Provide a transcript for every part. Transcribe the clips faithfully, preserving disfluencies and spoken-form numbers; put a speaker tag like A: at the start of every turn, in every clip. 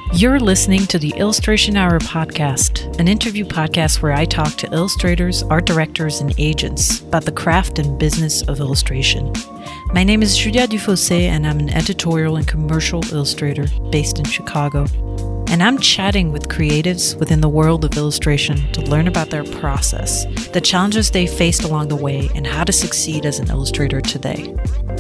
A: You're listening to the Illustration Hour podcast, an interview podcast where I talk to illustrators, art directors, and agents about the craft and business of illustration. My name is Julia Dufossé, and I'm an editorial and commercial illustrator based in Chicago. And I'm chatting with creatives within the world of illustration to learn about their process, the challenges they faced along the way, and how to succeed as an illustrator today.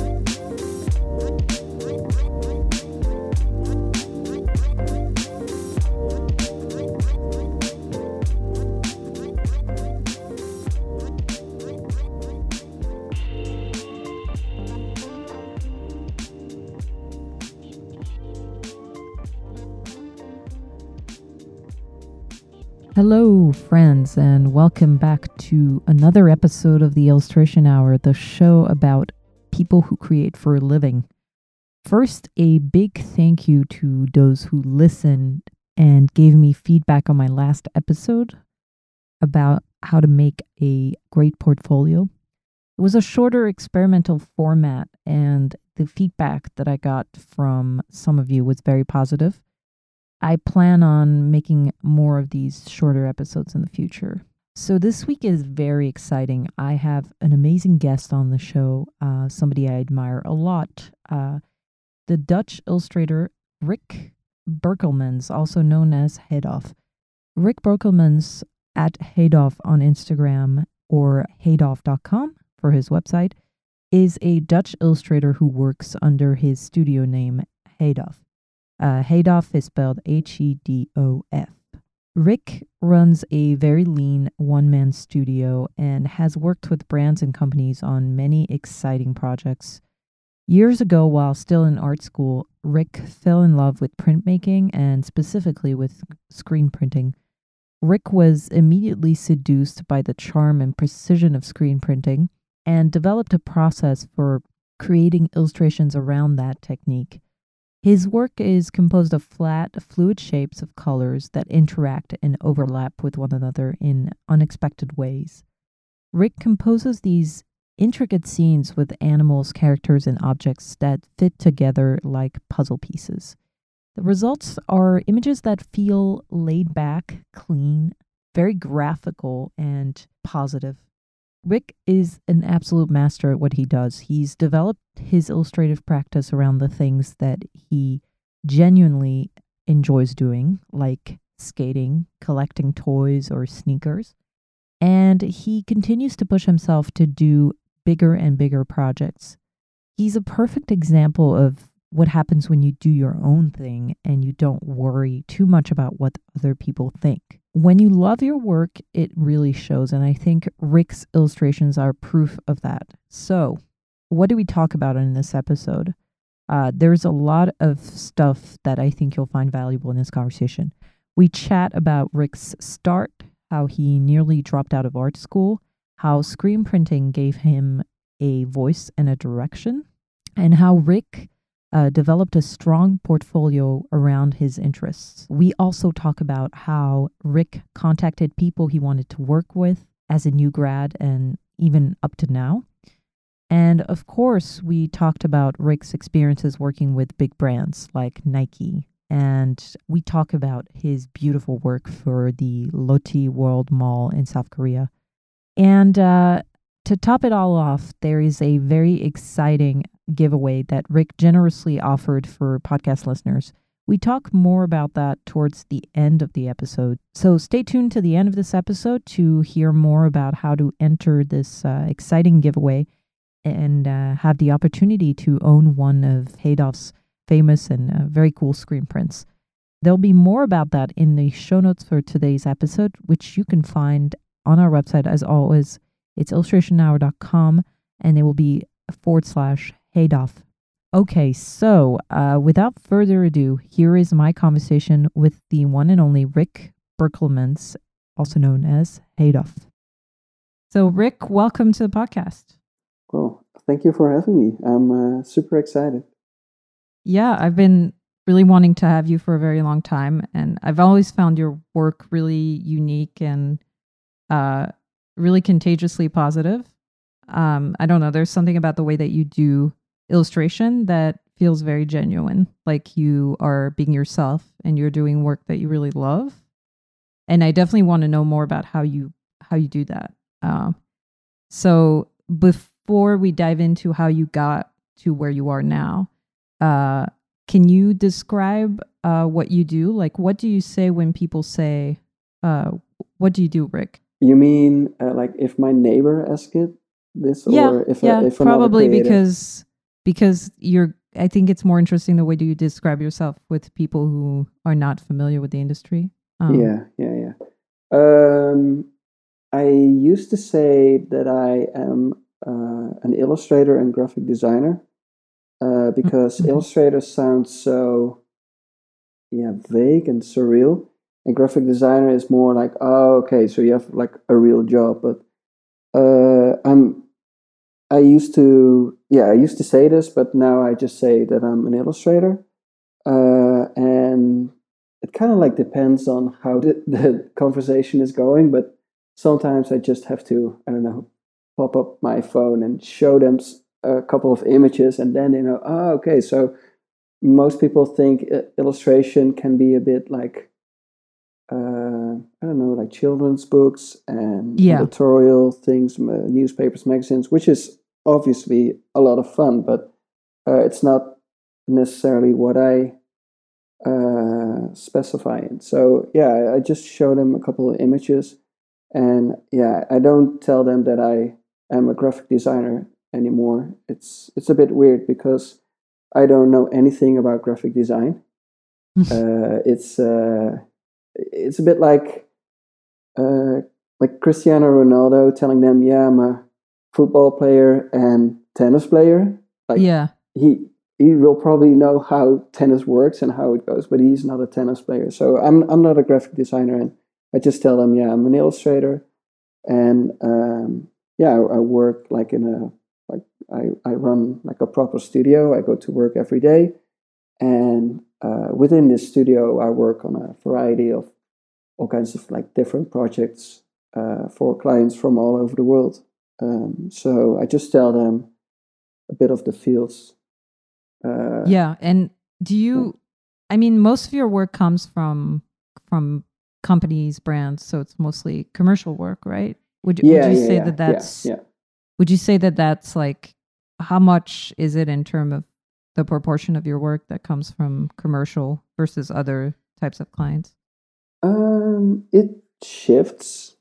B: Hello, friends, and welcome back to another episode of the Illustration Hour, the show about people who create for a living. First, a big thank you to those who listened and gave me feedback on my last episode about how to make a great portfolio. It was a shorter experimental format, and the feedback that I got from some of you was very positive. I plan on making more of these shorter episodes in the future. So this week is very exciting. I have an amazing guest on the show, uh, somebody I admire a lot, uh, the Dutch illustrator Rick Berkelmans, also known as Hedolf. Rick Berkelmans at Hedolf on Instagram or hedolf dot com for his website, is a Dutch illustrator who works under his studio name Hedolf. Uh, Hedolf is spelled H E D O F. Rick runs a very lean one-man studio and has worked with brands and companies on many exciting projects. Years ago, while still in art school, Rick fell in love with printmaking and specifically with screen printing. Rick was immediately seduced by the charm and precision of screen printing and developed a process for creating illustrations around that technique. His work is composed of flat, fluid shapes of colors that interact and overlap with one another in unexpected ways. Rick composes these intricate scenes with animals, characters, and objects that fit together like puzzle pieces. The results are images that feel laid back, clean, very graphical, and positive. Rick is an absolute master at what he does. He's developed his illustrative practice around the things that he genuinely enjoys doing, like skating, collecting toys, or sneakers. And he continues to push himself to do bigger and bigger projects. He's a perfect example of what happens when you do your own thing and you don't worry too much about what other people think. When you love your work, it really shows, and I think Rick's illustrations are proof of that. So, what do we talk about in this episode? Uh, there's a lot of stuff that I think you'll find valuable in this conversation. We chat about Rick's start, how he nearly dropped out of art school, how screen printing gave him a voice and a direction, and how Rick Uh, developed a strong portfolio around his interests. We also talk about how Rick contacted people he wanted to work with as a new grad and even up to now. And of course, we talked about Rick's experiences working with big brands like Nike. And we talk about his beautiful work for the Lotte World Mall in South Korea. And uh, to top it all off, there is a very exciting giveaway that Rick generously offered for podcast listeners. We talk more about that towards the end of the episode. So stay tuned to the end of this episode to hear more about how to enter this uh, exciting giveaway and uh, have the opportunity to own one of Hedolf's famous and uh, very cool screen prints. There'll be more about that in the show notes for today's episode, which you can find on our website as always. It's illustration hour dot com, and it will be forward slash Hedolf. Okay, so uh, without further ado, here is my conversation with the one and only Rick Berkelmans, also known as Hedolf. So, Rick, welcome to the podcast.
C: Well, thank you for having me. I'm uh, super excited.
B: Yeah, I've been really wanting to have you for a very long time, and I've always found your work really unique and uh, really contagiously positive. Um, I don't know, there's something about the way that you do illustration that feels very genuine, like you are being yourself and you're doing work that you really love. And I definitely want to know more about how you how you do that. Um, so before we dive into how you got to where you are now, uh, can you describe uh, what you do? Like, what do you say when people say, uh, "What do you do, Rick?"
C: You mean uh, like if my neighbor asked it this,
B: Yeah,
C: or if
B: yeah,
C: a, if
B: probably
C: another creator?
B: because because you're. I think it's more interesting the way you describe yourself with people who are not familiar with the industry. Um,
C: Yeah, yeah, yeah. Um, I used to say that I am uh, an illustrator and graphic designer uh, because
B: mhm.
C: illustrator sounds so yeah vague and surreal, and graphic designer is more like, oh, okay, so you have like a real job. But uh, I'm I used to yeah I used to say this, but now I just say that I'm an illustrator, uh, and it kind of like depends on how the, the conversation is going. But sometimes I just have to, I don't know, pop up my phone and show them a couple of images, and then they know, oh, okay. So most people think illustration can be a bit like, uh, I don't know, like children's books and
B: Yeah.
C: editorial things, newspapers, magazines, which is obviously a lot of fun, but uh, it's not necessarily what I uh, specify in. So yeah, I just show them a couple of images, and yeah, I don't tell them that I am a graphic designer anymore. It's it's a bit weird because I don't know anything about graphic design. uh, it's uh, it's a bit like uh, like Cristiano Ronaldo telling them, "Yeah, I'm a football player and tennis player." Like
B: Yeah.
C: he he will probably know how tennis works and how it goes, but he's not a tennis player. So I'm I'm not a graphic designer, and I just tell them, "Yeah, I'm an illustrator." And um, yeah, I, I work like in a like I, I run like a proper studio. I go to work every day, and uh, within this studio, I work on a variety of all kinds of like different projects uh, for clients from all over the world. Um, so I just tell them a bit of the fields. Uh,
B: yeah, and do you? I mean, most of your work comes from from companies, brands, so it's mostly commercial work, right? Would you, would
C: yeah,
B: you
C: yeah,
B: say
C: yeah,
B: that that's?
C: yeah, yeah.
B: Would you say that that's like how much is it in terms of the proportion of your work that comes from commercial versus other types of clients?
C: Um, it shifts.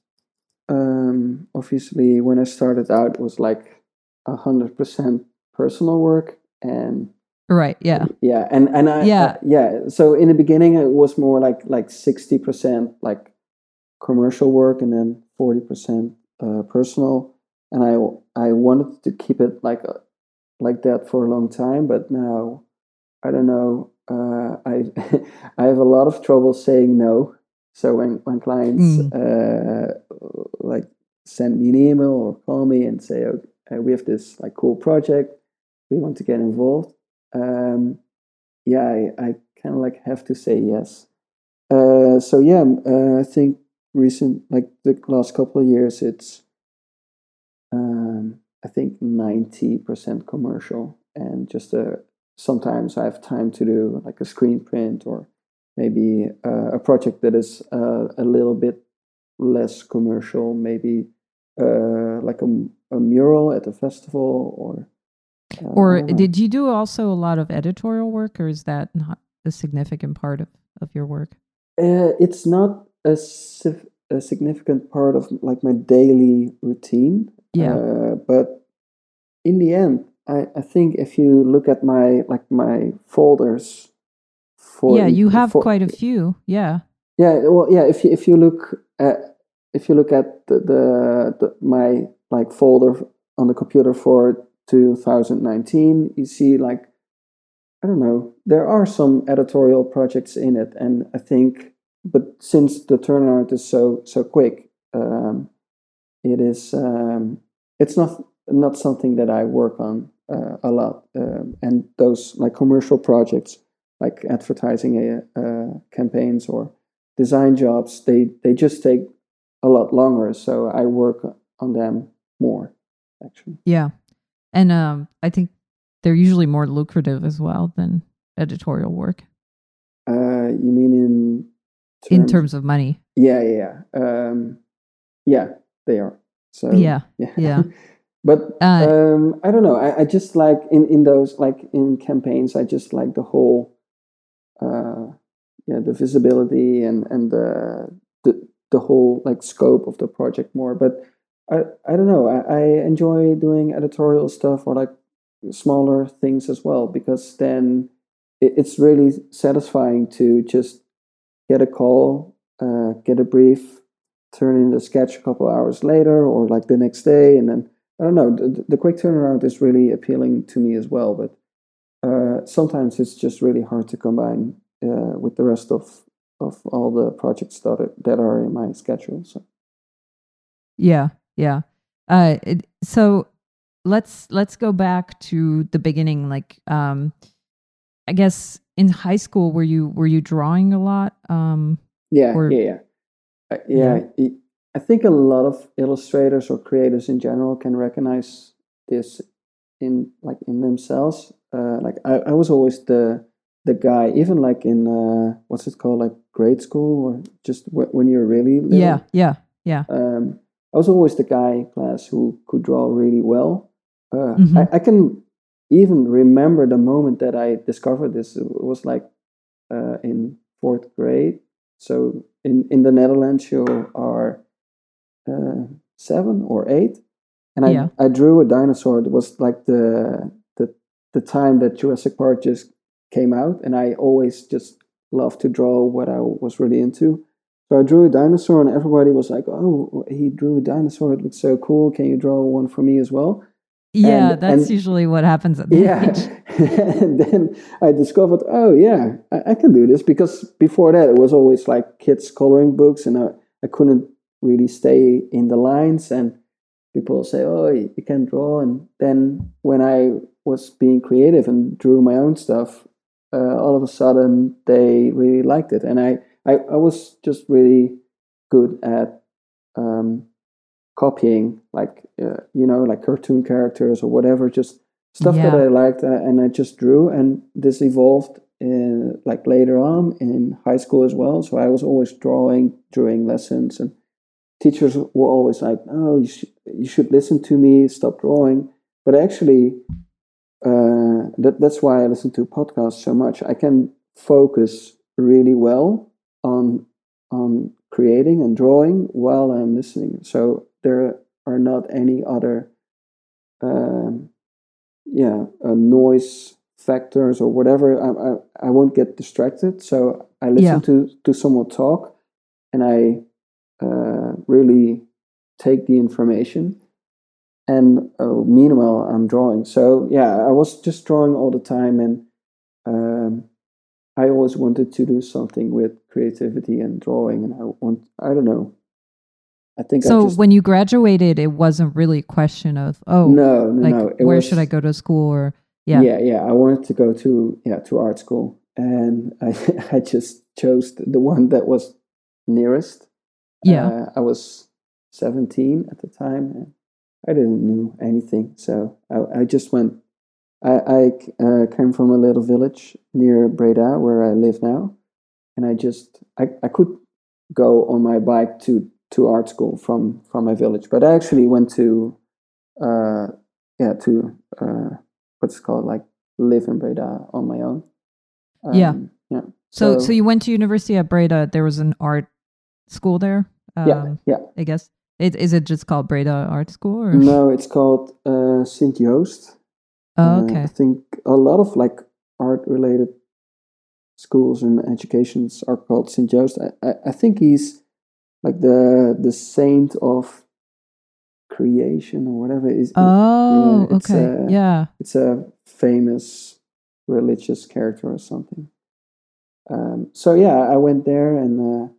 C: Um, obviously, when I started out, it was like a hundred percent personal work, and
B: Right. Yeah.
C: yeah, and and I,
B: Yeah.
C: I yeah. So in the beginning, it was more like like sixty percent like commercial work, and then forty percent uh, personal. And I I wanted to keep it like uh, like that for a long time, but now I don't know. Uh, I I have a lot of trouble saying no. So when when clients
B: Mm.
C: uh, like send me an email or call me and say, "Oh, uh, we have this like cool project, we want to get involved," um, yeah, I, I kind of like have to say yes. Uh, so yeah, uh, I think recent like the last couple of years, it's um, I think ninety percent commercial, and just a sometimes I have time to do like a screen print or maybe uh, a project that is uh, a little bit less commercial, maybe uh, like a, a mural at a festival or. Uh,
B: Or did you do also a lot of editorial work, or is that not a significant part of, of your work?
C: Uh, it's not a, a significant part of like my daily routine.
B: Yeah.
C: Uh, but in the end, I, I think if you look at my like my folders for
B: yeah,
C: each,
B: you have
C: for,
B: quite a few. Yeah.
C: Yeah, well, yeah. If you if you look at if you look at the, the, the my like folder on the computer for two thousand nineteen, you see like I don't know. There are some editorial projects in it, and I think, but since the turnaround is so so quick, um, it is um, it's not not something that I work on uh, a lot. Um, and those like commercial projects, like advertising uh, uh, campaigns or design jobs, they they just take a lot longer. So I work on them more, actually.
B: Yeah. And um, I think they're usually more lucrative as well than editorial work.
C: Uh, you mean in terms,
B: in terms of money?
C: Yeah, yeah, um, yeah, they are. So
B: yeah, yeah. yeah.
C: But uh, um, I don't know. I, I just like in, in those like in campaigns. I just like the whole, uh, yeah, the visibility and and the the the whole like scope of the project more. But I I don't know. I, I enjoy doing editorial stuff or like smaller things as well, because then it, it's really satisfying to just get a call, uh, get a brief, turn in the sketch a couple hours later or like the next day, and then. I don't know, the, the quick turnaround is really appealing to me as well, but uh, sometimes it's just really hard to combine uh, with the rest of, of all the projects that are, that are in my schedule. So.
B: Yeah, yeah. Uh, it, so let's let's go back to the beginning. Like, um, I guess in high school, were you were you drawing a lot? Um,
C: yeah,
B: or,
C: yeah, yeah, uh, yeah. yeah. I think a lot of illustrators or creators in general can recognize this in like in themselves. Uh, like I, I was always the the guy, even like in uh, what's it called, like grade school or just w- when you're really little.
B: Yeah, yeah, yeah.
C: Um, I was always the guy in class who could draw really well. Uh, mm-hmm. I, I can even remember the moment that I discovered this. It was like uh, in fourth grade. So in in the Netherlands, you are Uh, seven or eight, and I
B: yeah.
C: I drew a dinosaur. It was like the the the time that Jurassic Park just came out, and I always just loved to draw what I was really into. So I drew a dinosaur, and everybody was like, "Oh, he drew a dinosaur! It looks so cool. Can you draw one for me as well?"
B: Yeah, and, that's and, usually what happens at that
C: yeah.
B: age.
C: And then I discovered, oh yeah, I, I can do this, because before that it was always like kids coloring books, and I, I couldn't really stay in the lines, and people say, oh, you can draw. And then when I was being creative and drew my own stuff, uh, all of a sudden they really liked it, and I, I, I was just really good at um, copying, like uh, you know, like cartoon characters or whatever, just stuff yeah. that I liked, uh, and I just drew. And this evolved in, like later on in high school as well. So I was always drawing during lessons, and teachers were always like, "Oh, you should you should listen to me. Stop drawing." But actually, uh, that that's why I listen to podcasts so much. I can focus really well on on creating and drawing while I'm listening. So there are not any other, um, yeah, uh, noise factors or whatever. I, I I won't get distracted. So I listen yeah. to to someone talk, and I. Uh, really take the information, and uh, meanwhile I'm drawing. So yeah, I was just drawing all the time, and um, I always wanted to do something with creativity and drawing, and I want I don't know. I think
B: so.
C: I just,
B: when you graduated, it wasn't really a question of oh
C: no no
B: like
C: no. It
B: where
C: was,
B: should I go to school or yeah
C: yeah yeah. I wanted to go to yeah to art school, and I I just chose the one that was nearest.
B: Yeah,
C: uh, I was seventeen at the time, and I didn't know anything, so I, I just went. I, I uh, came from a little village near Breda, where I live now, and I just I, I could go on my bike to, to art school from, from my village, but I actually went to uh, yeah to uh, what's it called, like live in Breda on my own.
B: Um, yeah,
C: yeah.
B: So, so so you went to university at Breda. There was an art school there. Um,
C: yeah, yeah.
B: I guess. It, is it just called Breda Art School? Or?
C: No, it's called uh, Sint Joost.
B: Oh, okay.
C: Uh, I think a lot of like art-related schools and educations are called Sint Joost. I, I, I think he's like the the saint of creation or whatever. Is
B: oh,
C: yeah, it's
B: okay,
C: a,
B: yeah.
C: It's a famous religious character or something. Um, so yeah, I went there, and uh,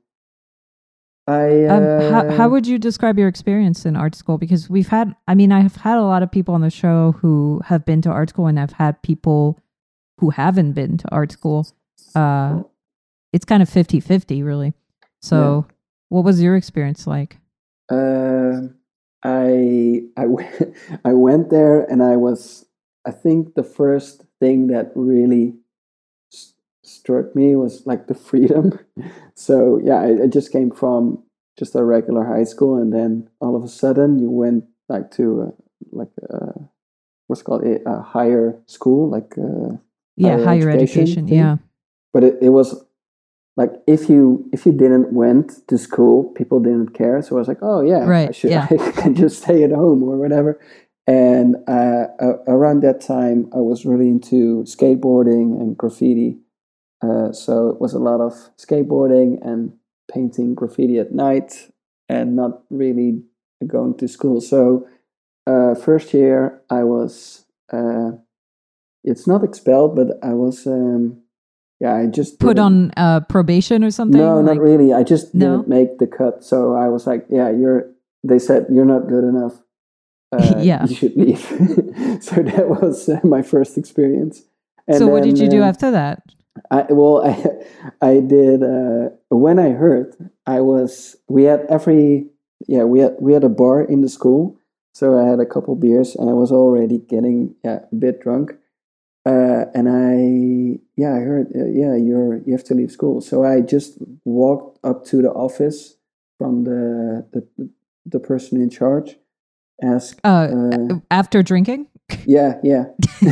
C: I. Uh,
B: um, how how would you describe your experience in art school? Because we've had, I mean, I've had a lot of people on the show who have been to art school, and I've had people who haven't been to art school. Uh, it's kind of fifty-fifty, really. So, yeah. What was your experience like?
C: Uh, I I went, I went there, and I was. I think the first thing that really st- struck me was like the freedom. So yeah, I, I just came from just a regular high school, and then all of a sudden you went like to uh, like uh, what's it called a, a higher school, like uh,
B: Yeah,
C: higher,
B: higher education.
C: education thing.
B: Yeah.
C: But it, it was like if you if you didn't went to school, people didn't care. So I was like, oh yeah,
B: Right,
C: I should
B: yeah.
C: I can just stay at home or whatever. And uh, uh, around that time, I was really into skateboarding and graffiti. Uh, so it was a lot of skateboarding and painting graffiti at night, and not really going to school. So uh, first year, I was uh, it's not expelled, but I was um, yeah, I just
B: Put
C: didn't-
B: on uh, probation or something?
C: no, not
B: Like-
C: really. I just
B: No?
C: didn't make the cut. So I was like, yeah, you're. They said you're not good enough. Uh,
B: Yeah.
C: you should leave. So that was uh, my first experience. And
B: So what did
C: then,
B: you do
C: um,
B: after that?
C: I, well, I, I did. Uh, when I heard, I was. We had every. Yeah, we had we had a bar in the school, so I had a couple beers, and I was already getting yeah, a bit drunk. Uh, and I yeah, I heard uh, yeah, you're you have to leave school. So I just walked up to the office from the the the person in charge. Asked.
B: Uh,
C: Uh,
B: after drinking?
C: yeah, yeah.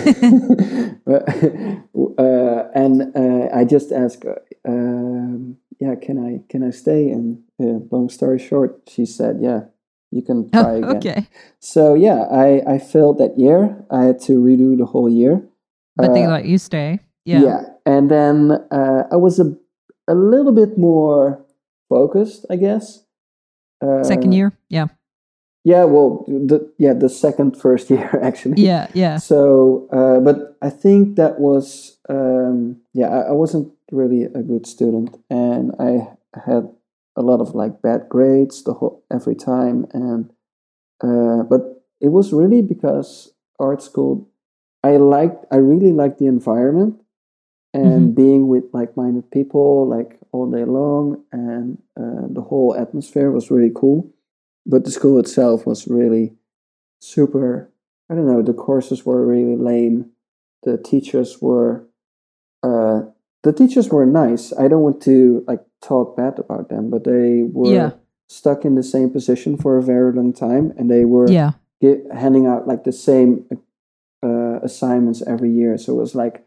C: uh, and uh, I just asked, uh, um, yeah, can I can I stay? And uh, long story short, she said, yeah, you can try
B: Oh,
C: again.
B: okay.
C: So yeah, I I failed that year. I had to redo the whole year.
B: But they
C: Uh,
B: let you stay. Yeah.
C: yeah, and then uh, I was a a little bit more focused, I guess. Uh,
B: Second year? Yeah.
C: Yeah, well, the yeah the second first year actually.
B: Yeah, yeah.
C: So, uh, but I think that was, um, yeah, I, I wasn't really a good student, and I had a lot of like bad grades the whole every time, and uh, but it was really because art school, I liked, I really liked the environment and being with like-minded people like all day long, and uh, the whole atmosphere was really cool. But the school itself was really super. I don't know. The courses were really lame. The teachers were, uh, the teachers were nice. I don't want to like talk bad about them, but they were
B: Yeah.
C: stuck in the same position for a very long time, and they were
B: Yeah.
C: gi- handing out like the same uh, assignments every year. So it was like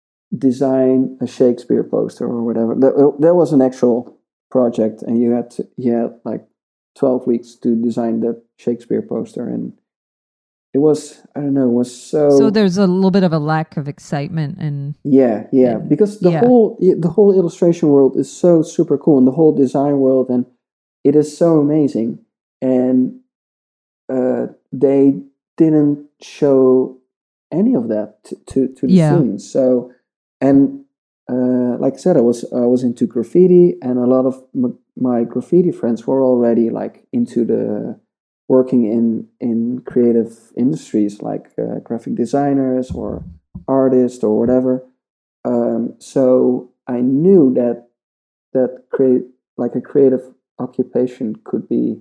C: design a Shakespeare poster or whatever. There, there was an actual project, and you had to, you had like twelve weeks to design that Shakespeare poster, and it was, I don't know, it was so
B: So there's a little bit of a lack of excitement and
C: yeah, yeah,
B: and-
C: because the
B: yeah.
C: whole the whole illustration world is so super cool, and the whole design world, and it is so amazing, and uh, they didn't show any of that to to, to the
B: Yeah.
C: students. So, and uh, like I said, I was I was into graffiti, and a lot of m- my graffiti friends were already like into the working in in creative industries, like uh, graphic designers or artists or whatever. Um, so I knew that that create like a creative occupation could be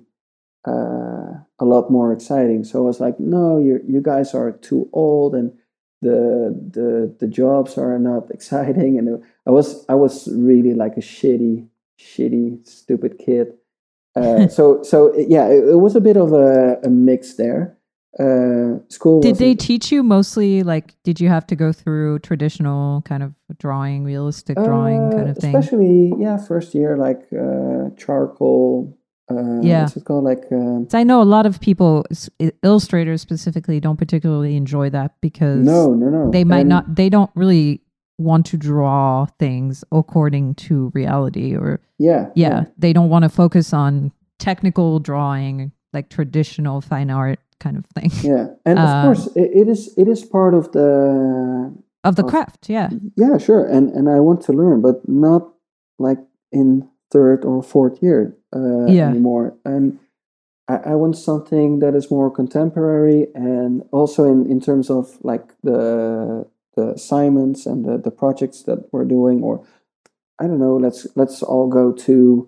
C: uh, a lot more exciting. So I was like, no, you you guys are too old, and the the the jobs are not exciting. And I was I was really like a shitty shitty stupid kid. Uh, so so yeah, it, it was a bit of a, a mix there. Uh, school
B: did they
C: wasn't-
B: teach you mostly like did you have to go through traditional kind of drawing, realistic drawing kind
C: Uh,
B: of thing?
C: Especially, yeah, first year, like uh, charcoal. Uh,
B: Yeah.
C: What's it called? Like, um,
B: So I know a lot of people, s- i- illustrators specifically, don't particularly enjoy that because
C: no, no, no.
B: they might
C: And-
B: not, they don't really want to draw things according to reality, or
C: Yeah,
B: yeah, they don't want to focus on technical drawing, like traditional fine art kind of thing
C: yeah. And of
B: Um,
C: course, it, it is. It is part of the.
B: of the
C: Of-
B: craft. Yeah.
C: Yeah, sure. And and I want to learn, but not like in third or fourth year uh,
B: Yeah.
C: anymore. And I, I want something that is more contemporary, and also in, in terms of like the the assignments and the, the projects that we're doing, or I don't know, let's let's all go to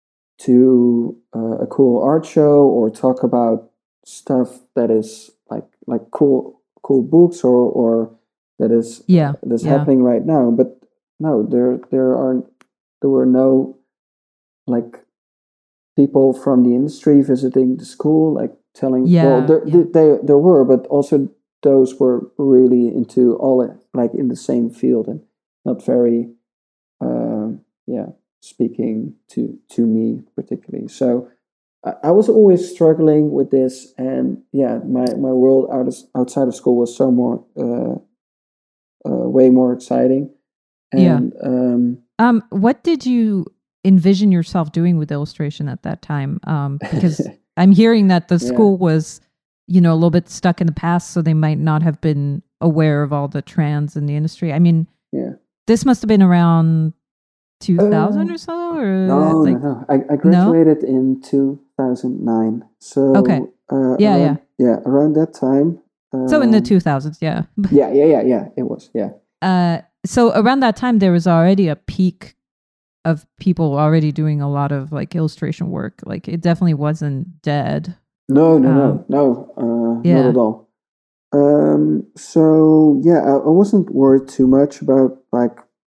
C: to uh, a cool art show or talk about stuff that is like like cool cool books or or that is
B: Yeah,
C: that's
B: yeah.
C: happening right now. But no, there there aren't there were no like people from the industry visiting the school, like telling.
B: Yeah,
C: Well, there
B: yeah.
C: they there were, but also those were really into all like in the same field and not very, um, yeah, speaking to to me particularly. So I, I was always struggling with this, and yeah, my my world out of, outside of school was so more, uh, uh, way more exciting,
B: Yeah.
C: and um,
B: Um, what did you envision yourself doing with illustration at that time? Um, because I'm hearing that the
C: Yeah.
B: school was, you know, a little bit stuck in the past, so they might not have been aware of all the trends in the industry. I mean,
C: yeah.
B: this must have been around two thousand
C: Uh,
B: or so, or
C: No,
B: like
C: no, no. I, I graduated in two thousand nine. So,
B: Okay.
C: uh,
B: Yeah,
C: around, yeah, around that time.
B: so in the
C: um,
B: two thousands, yeah.
C: Yeah, yeah, yeah, yeah. It was, yeah.
B: Uh, so around that time, there was already a peak of people already doing a lot of like illustration work. Like it definitely wasn't dead.
C: No, no, no,
B: Um,
C: no, uh,
B: yeah.
C: not at all. Um, so yeah, I, I wasn't worried too much about like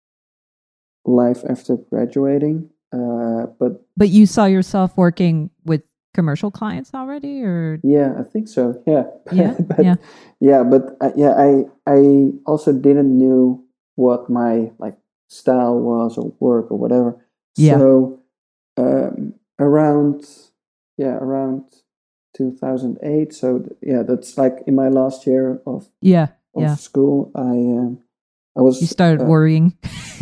C: life after graduating. Uh, but
B: But you saw yourself working with commercial clients already, or
C: yeah, I think so. Yeah,
B: Yeah,
C: but,
B: yeah.
C: yeah, but uh, yeah, I I also didn't knew what my like style was or work or whatever.
B: Yeah.
C: So um, around yeah around two thousand eight. So th- yeah, that's like in my last year of
B: yeah,
C: of
B: yeah.
C: school. I um, I was
B: You started
C: uh,
B: worrying.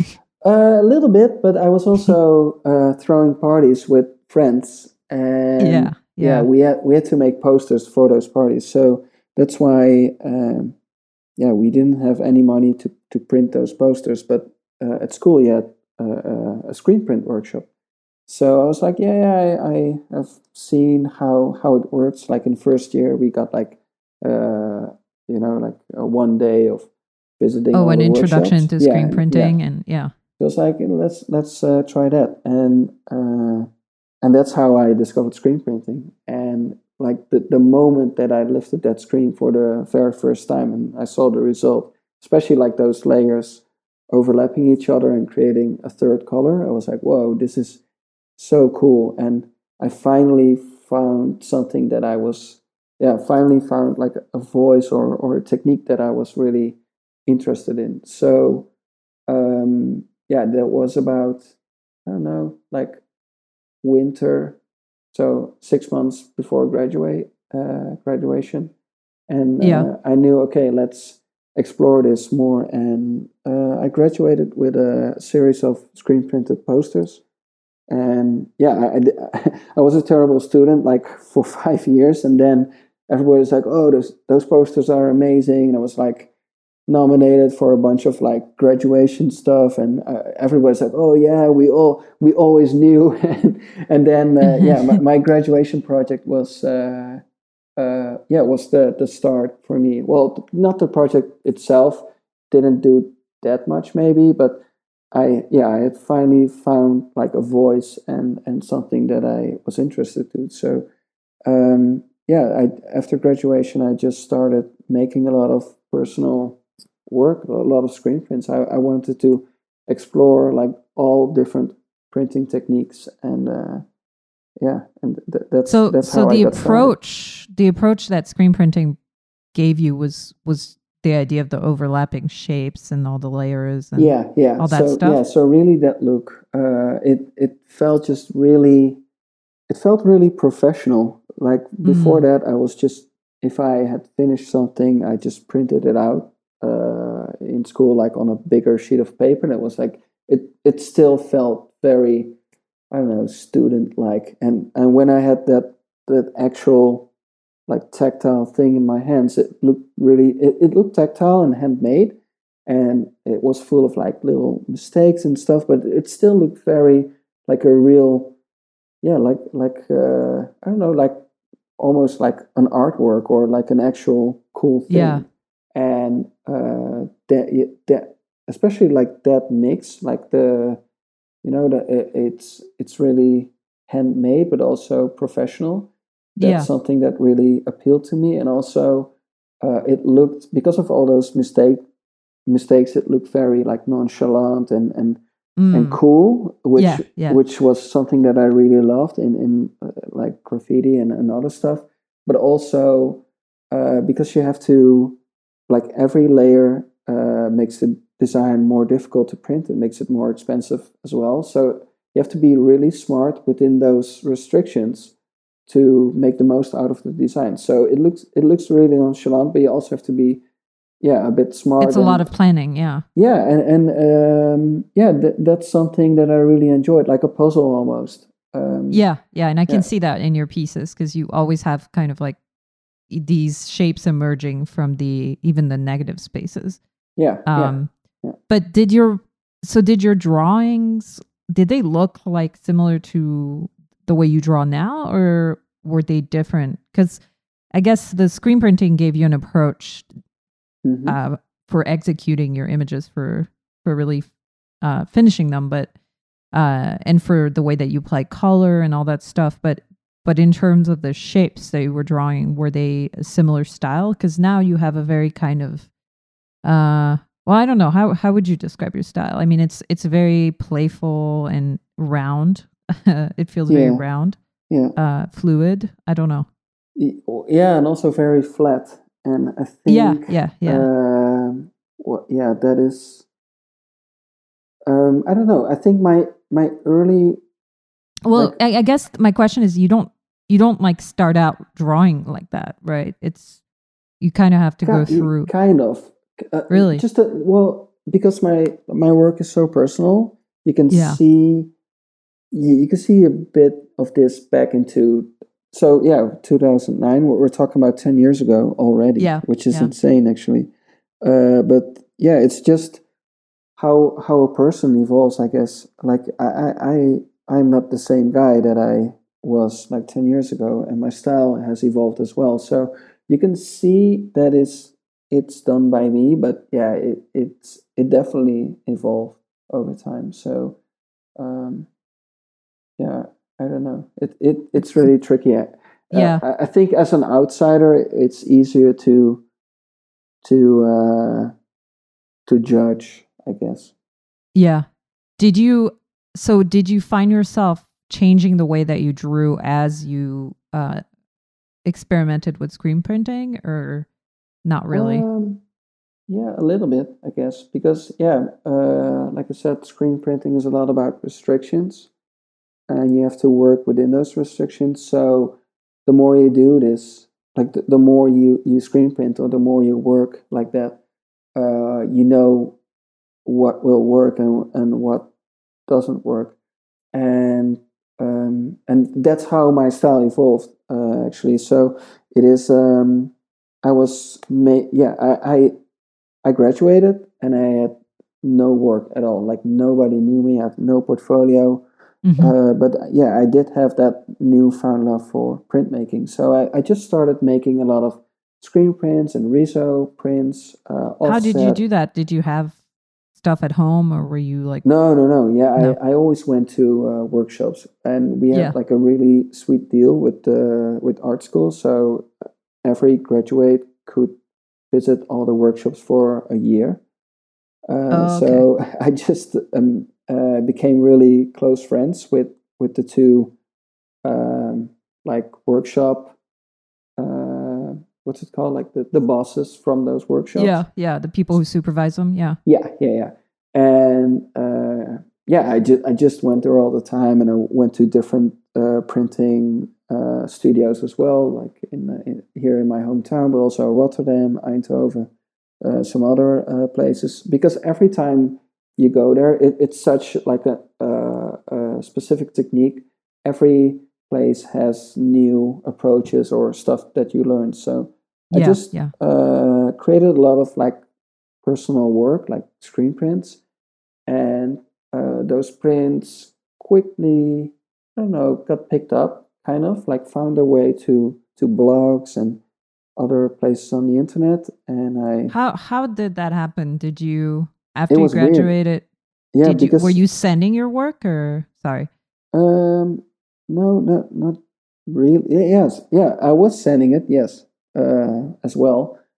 C: a little bit, but I was also uh, throwing parties with friends, and
B: Yeah, yeah.
C: we had we had to make posters for those parties. So that's why, um, yeah, we didn't have any money to to print those posters. But uh, at school, you had uh, uh, a screen print workshop. So I was like, yeah, yeah, I, I have seen how how it works. Like in first year, we got like, uh, you know, like uh, one day of visiting.
B: Oh,
C: all
B: an
C: the
B: introduction
C: workshops.
B: to
C: Yeah,
B: screen
C: and-
B: printing,
C: yeah.
B: and yeah,
C: So it's like let's let's uh, try that, and uh, and that's how I discovered screen printing. And like the the moment that I lifted that screen for the very first time, and I saw the result, especially like those layers overlapping each other and creating a third color, I was like, whoa, this is so cool. And I finally found something that I was, yeah, finally found like a voice or or a technique that I was really interested in. So. Um, yeah, that was about, I don't know, like winter, so six months before graduate uh, graduation, and uh,
B: Yeah.
C: I knew, okay, let's explore this more, and uh, I graduated with a series of screen printed posters, and yeah, I, I, I was a terrible student like for five years, and then everybody's like, oh, those those posters are amazing, and I was like nominated for a bunch of like graduation stuff, and uh, everybody's like, oh yeah, we all we always knew. and, and then uh, yeah, my, my graduation project was uh, uh, yeah was the the start for me. Well, not the project itself didn't do that much maybe, but I yeah I had finally found like a voice and and something that I was interested in. So um, yeah, I after graduation I just started making a lot of personal work, a lot of screen prints. I, I wanted to explore like all different printing techniques, and uh, yeah, and th- that's
B: So,
C: that's
B: so
C: how
B: the
C: I got started.
B: approach, the approach that screen printing gave you was was the idea of the overlapping shapes and all the layers and
C: Yeah, yeah,
B: all that
C: so
B: stuff?
C: yeah, so really that look, uh, it it felt just really, it felt really professional. Like before
B: Mm.
C: that, I was just, if I had finished something, I just printed it out uh, in school, like on a bigger sheet of paper. And it was like, it, it still felt very, I don't know, student like. And, and when I had that, that actual like tactile thing in my hands, it looked really, it, it looked tactile and handmade. And it was full of like little mistakes and stuff, but it still looked very like a real, yeah, like, like, uh, I don't know, like almost like an artwork or like an actual cool thing.
B: Yeah.
C: And uh, that that especially like that mix, like the, you know, the it, it's it's really handmade but also professional. That's
B: Yeah.
C: something that really appealed to me, and also uh, it looked, because of all those mistake mistakes, it looked very like nonchalant and and
B: Mm.
C: and cool, which
B: Yeah, yeah.
C: which was something that I really loved in in uh, like graffiti and, and other stuff. But also uh, because you have to, like, every layer uh, makes the design more difficult to print. It makes it more expensive as well. So you have to be really smart within those restrictions to make the most out of the design. So it looks it looks really nonchalant, but you also have to be, yeah, a bit smart.
B: It's a
C: and,
B: lot of planning, yeah.
C: yeah, and and um, yeah, th- that's something that I really enjoyed, like a puzzle almost. Um,
B: Yeah, yeah, and I can
C: yeah.
B: see that in your pieces because you always have kind of like these shapes emerging from the even the negative spaces.
C: yeah,
B: Um,
C: yeah, yeah.
B: But did your so did your drawings, did they look like similar to the way you draw now, or were they different? Because I guess the screen printing gave you an approach
C: Mhm.
B: uh, for executing your images for for really uh, finishing them, but uh, and for the way that you apply color and all that stuff. But but in terms of the shapes that you were drawing, were they a similar style? Because now you have a very kind of uh, well, I don't know, how how would you describe your style? I mean, it's it's very playful and round. It feels very
C: Yeah,
B: round,
C: yeah,
B: uh, fluid. I don't know.
C: Y- yeah, and also very flat. And I
B: Yeah,
C: think,
B: yeah, yeah.
C: um, what, yeah, that is. Um, I don't know. I think my my early,
B: Well,
C: like,
B: I, I guess my question is, you don't you don't like start out drawing like that, right? It's you kind of have to go
C: ki-
B: through.
C: kind of, uh,
B: Really?
C: just a, well, because my my work is so personal, you can
B: Yeah.
C: see you, you can see a bit of this back into. So yeah, two thousand nine. We're, we're talking about ten years ago already,
B: Yeah,
C: which is
B: yeah.
C: insane, actually. Uh, but yeah, it's just how how a person evolves, I guess. Like I I I- I'm not the same guy that I was like ten years ago, and my style has evolved as well. So you can see that is it's done by me, but yeah, it it's it definitely evolved over time. So um, yeah, I don't know. It it it's really tricky. Uh,
B: Yeah.
C: I, I think as an outsider, it's easier to to uh, to judge, I guess.
B: Yeah. Did you so did you find yourself changing the way that you drew as you uh experimented with screen printing, or not really?
C: Um, yeah, a little bit, I guess, because yeah, uh, like I said, screen printing is a lot about restrictions, and you have to work within those restrictions. So the more you do this, like the, the more you you screen print, or the more you work like that, uh, you know what will work and and what doesn't work, and um, and that's how my style evolved, uh, actually. So it is. Um, I was ma- yeah. I, I I graduated and I had no work at all. Like nobody knew me. I had no portfolio.
B: Mhm.
C: Uh, but yeah, I did have that newfound love for printmaking. So I, I just started making a lot of screen prints and reso prints. Uh,
B: How did you
C: offset.
B: do that? Did you have stuff at home, or were you like
C: No, no, no. Yeah,
B: No.
C: I, I always went to uh, workshops, and we had
B: Yeah.
C: like a really sweet deal with uh, with art school. So every graduate could visit all the workshops for a year. Uh,
B: Oh, okay.
C: so I just um, uh, became really close friends with with the two um, like workshop. Uh, what's it called? Like the, the bosses from those workshops.
B: Yeah, yeah, the people who supervise them, yeah.
C: Yeah, yeah, yeah. And uh, yeah, I just I just went there all the time, and I went to different uh, printing uh, studios as well, like in, uh, in here in my hometown, but also Rotterdam, Eindhoven, uh, some other uh, places. Because every time you go there, it, it's such like a, a, a specific technique. Every place has new approaches or stuff that you learn. So I
B: Yeah,
C: just
B: yeah.
C: uh, created a lot of like personal work, like screen prints, and uh, those prints quickly, I don't know, got picked up, kind of like found their way to to blogs and other places on the internet. And I,
B: How how did that happen? Did you
C: it
B: after you
C: was weird,
B: graduated,
C: yeah,
B: did you were
C: because
B: you sending your work, or sorry?
C: um, no, not not really. Yeah, yes, yeah, I was sending it, yes, uh, as well.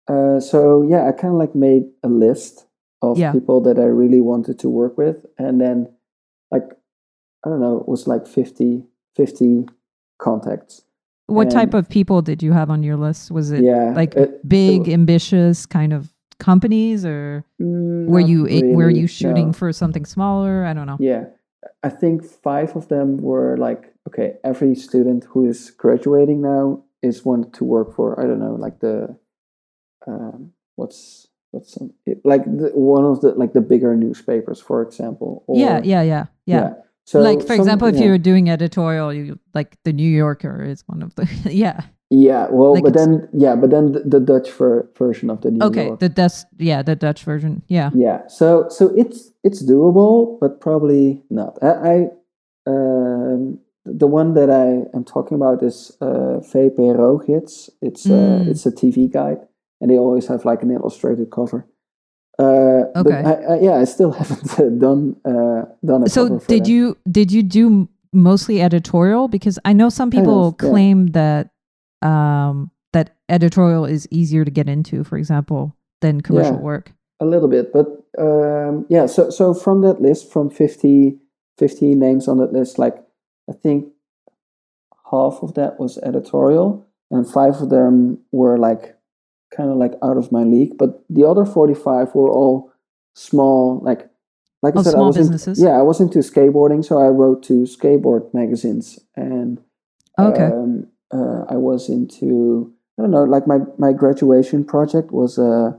C: uh, so yeah, I kind of like made a list of
B: Yeah.
C: people that I really wanted to work with, and then like I don't know, it was like fifty, fifty contacts.
B: What
C: And
B: type of people did you have on your list? Was it
C: yeah,
B: like
C: it,
B: big,
C: it,
B: ambitious kind of companies, or were
C: not
B: you
C: really,
B: were you shooting
C: no.
B: for something smaller? I don't know.
C: Yeah, I think five of them were like, okay, every student who is graduating now is wanted to work for, I don't know, like the um, what's what's some, it, like the, one of the like the bigger newspapers, for example. Or,
B: yeah, yeah, yeah, yeah.
C: yeah. So
B: like for
C: some,
B: example, if
C: yeah.
B: you're doing editorial, you like the New Yorker is one of the yeah.
C: Yeah, well,
B: Like
C: but
B: it's-
C: then yeah, but then the, the Dutch ver- version of the New
B: Okay,
C: York.
B: the Dutch, yeah, the Dutch version, yeah.
C: Yeah, so so it's it's doable, but probably not. I, I um, the one that I am talking about is uh, V P R O-gids. It's uh,
B: Mm.
C: it's a T V guide, and they always have like an illustrated cover. Uh,
B: Okay.
C: But I, I, yeah, I still haven't uh, done uh, done a
B: So
C: cover for
B: did
C: that.
B: you did you do mostly editorial? Because I know some
C: Kind
B: people
C: of, yeah.
B: claim that um, that editorial is easier to get into, for example, than commercial
C: Yeah.
B: work.
C: A little bit, but um, yeah. So so from that list, from fifty, fifty names on that list, like I think half of that was editorial, and five of them were like kind of like out of my league. But the other forty-five were all small, like like I
B: Oh,
C: said, I
B: small
C: was into-
B: businesses?
C: yeah, I was into skateboarding, so I wrote to skateboard magazines, and
B: Okay.
C: um, uh, I was into I don't know, like my my graduation project was a.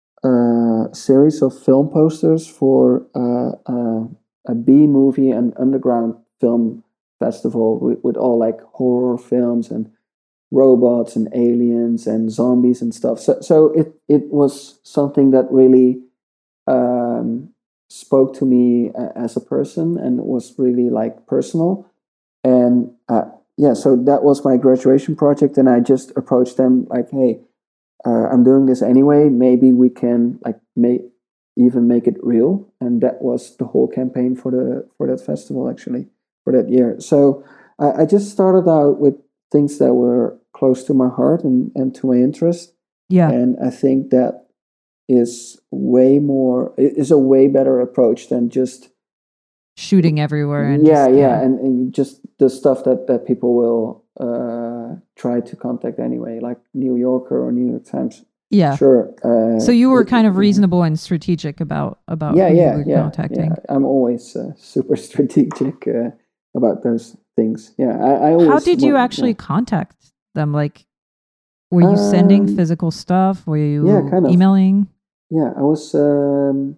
C: a series of film posters for uh, uh, a B movie and underground film festival with, with all like horror films and robots and aliens and zombies and stuff. So so it it was something that really um, spoke to me a- as a person and was really like personal. And uh, yeah, so that was my graduation project, and I just approached them like, hey. Uh, I'm doing this anyway. Maybe we can like make even make it real, and that was the whole campaign for the for that festival actually for that year. So I, I just started out with things that were close to my heart and and to my interest,
B: Yeah.
C: and I think that is way more is a way better approach than just
B: Shooting everywhere and
C: yeah
B: just,
C: yeah and, and just the stuff that that people will uh try to contact anyway, like New Yorker or New York Times.
B: yeah.
C: Sure. Uh,
B: So you were
C: it-
B: kind of
C: yeah.
B: reasonable and strategic about about
C: Yeah,
B: who
C: yeah,
B: you were
C: yeah,
B: contacting.
C: yeah. I'm always uh, super strategic uh, about those things. Yeah, I, I always.
B: How did you
C: want-
B: actually
C: yeah.
B: contact them? Like, were you sending
C: Um,
B: physical stuff? Were you
C: yeah, kind of.
B: emailing?
C: Yeah, I was. Um,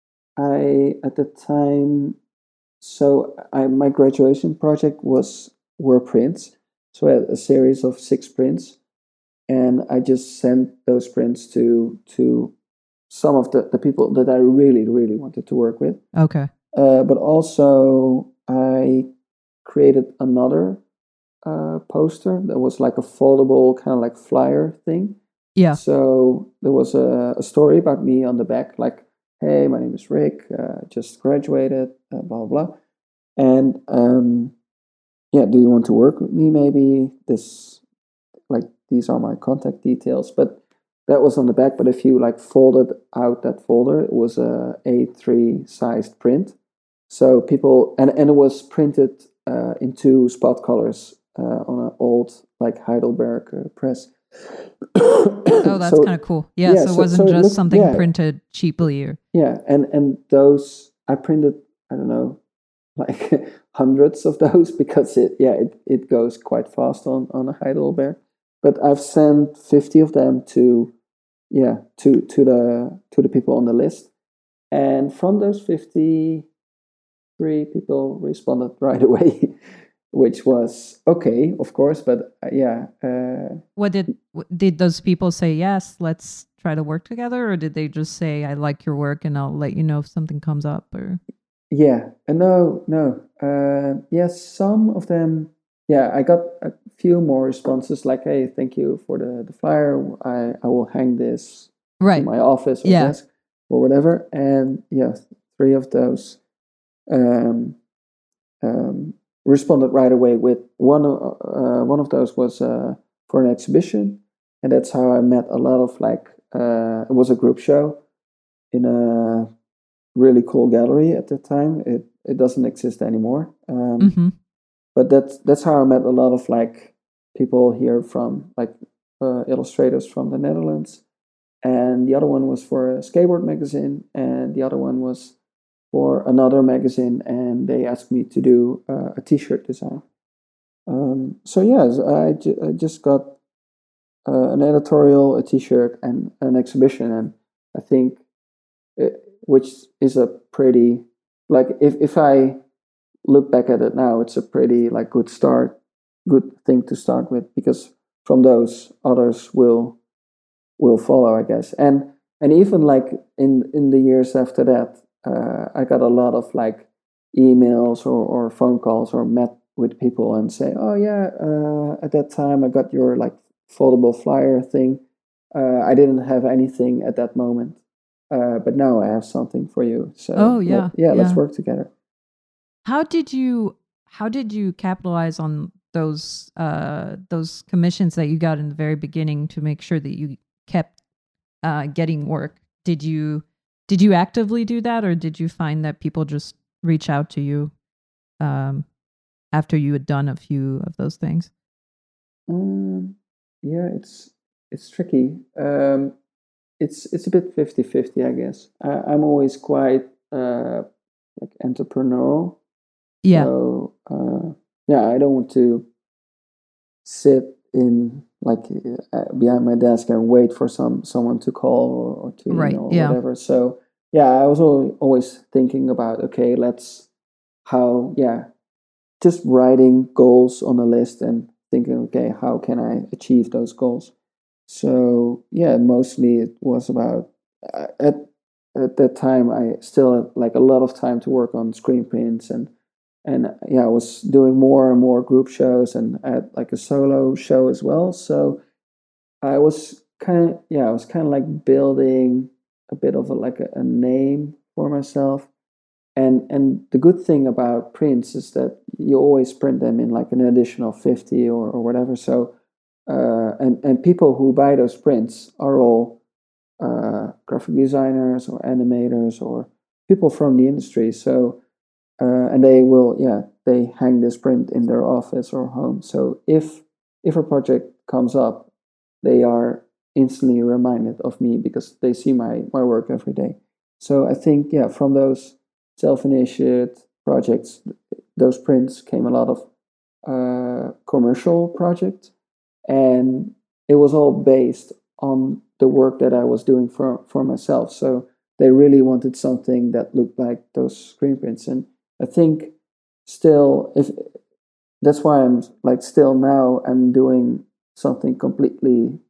C: I at the time. So I my graduation project was were prints. So I had a series of six prints, and I just sent those prints to to some of the, the people that I really really wanted to work with.
B: Okay.
C: Uh, but also I created another uh, poster that was like a foldable kind of like flyer thing.
B: Yeah.
C: So there was a, a story about me on the back, like, "Hey, my name is Rick. Uh, just graduated. Uh, blah blah blah." And um, yeah, do you want to work with me? Maybe this, like, these are my contact details. But that was on the back. But if you like folded out that folder, it was a A three sized print. So people and and it was printed uh, in two spot colors uh, on an old like Heidelberg uh, press.
B: Oh, that's
C: So-
B: kind of cool. Yeah,
C: yeah,
B: so it
C: so-
B: wasn't
C: so it
B: just
C: looked-
B: something
C: yeah.
B: printed cheaply or
C: Yeah, and and those I printed, I don't know, like hundreds of those because it yeah it, it goes quite fast on on a Heidelberg. But I've sent fifty of them to yeah to to the to the people on the list, and from those fifty, three people responded right away, which was okay, of course. But uh, yeah, uh,
B: what did w- did those people say yes, let's try to work together, or did they just say I like your work and I'll let you know if something comes up? Or
C: yeah, uh, no, no. Uh, yes, some of them. Yeah, I got a few more responses like, "Hey, thank you for the the flyer. I I will hang this
B: right.
C: in my office or
B: Yeah.
C: desk or whatever." And yes, three of those um, um, responded right away with one. Uh, one of those was uh, for an exhibition, and that's how I met a lot of like uh, it was a group show in a really cool gallery at the time. It it doesn't exist anymore. Um,
B: Mm-hmm.
C: But that's that's how I met a lot of like people here from like uh, illustrators from the Netherlands. And the other one was for a skateboard magazine, and the other one was for another magazine, and they asked me to do uh, a T-shirt design. Um, so yes, I, ju- I just got uh, an editorial, a T-shirt, and an exhibition, and I think, it, which is a pretty like if if I look back at it now, it's a pretty like good start, good thing to start with, because from those others will will follow, I guess. And and even like in in the years after that, uh, I got a lot of like emails or, or phone calls or met with people and say, oh yeah, uh, at that time I got your like foldable flyer thing. Uh, I didn't have anything at that moment, uh, but now I have something for you. So
B: Oh, yeah,
C: let- yeah,
B: yeah.
C: let's work together.
B: How did you how did you capitalize on those uh those commissions that you got in the very beginning to make sure that you kept uh getting work? Did you did you actively do that, or did you find that people just reach out to you um after you had done a few of those things?
C: Um, yeah, it's it's tricky. Um, it's it's a bit fifty-fifty, I guess. I, I'm always quite uh, like entrepreneurial.
B: Yeah.
C: So uh, yeah, I don't want to sit in like uh, behind my desk and wait for some someone to call or, or to
B: Right,
C: email or
B: yeah.
C: whatever. So yeah, I was al- always thinking about, okay, let's how yeah, just writing goals on a list and thinking, okay, how can I achieve those goals? So yeah, mostly it was about uh, at at that time I still had like a lot of time to work on screen prints, and and yeah, I was doing more and more group shows, and I had like a solo show as well. So I was kind of yeah, I was kind of like building a bit of a, like a, a name for myself. And and the good thing about prints is that you always print them in like an additional fifty or, or whatever. So uh, and and people who buy those prints are all uh, graphic designers or animators or people from the industry. So uh, and they will yeah they hang this print in their office or home. So if if a project comes up, they are instantly reminded of me because they see my my work every day. So I think yeah, from those self-initiated projects, those prints came a lot of uh, commercial projects, and it was all based on the work that I was doing for for myself. So they really wanted something that looked like those screen prints, and I think still, if that's why I'm like still now I'm doing something completely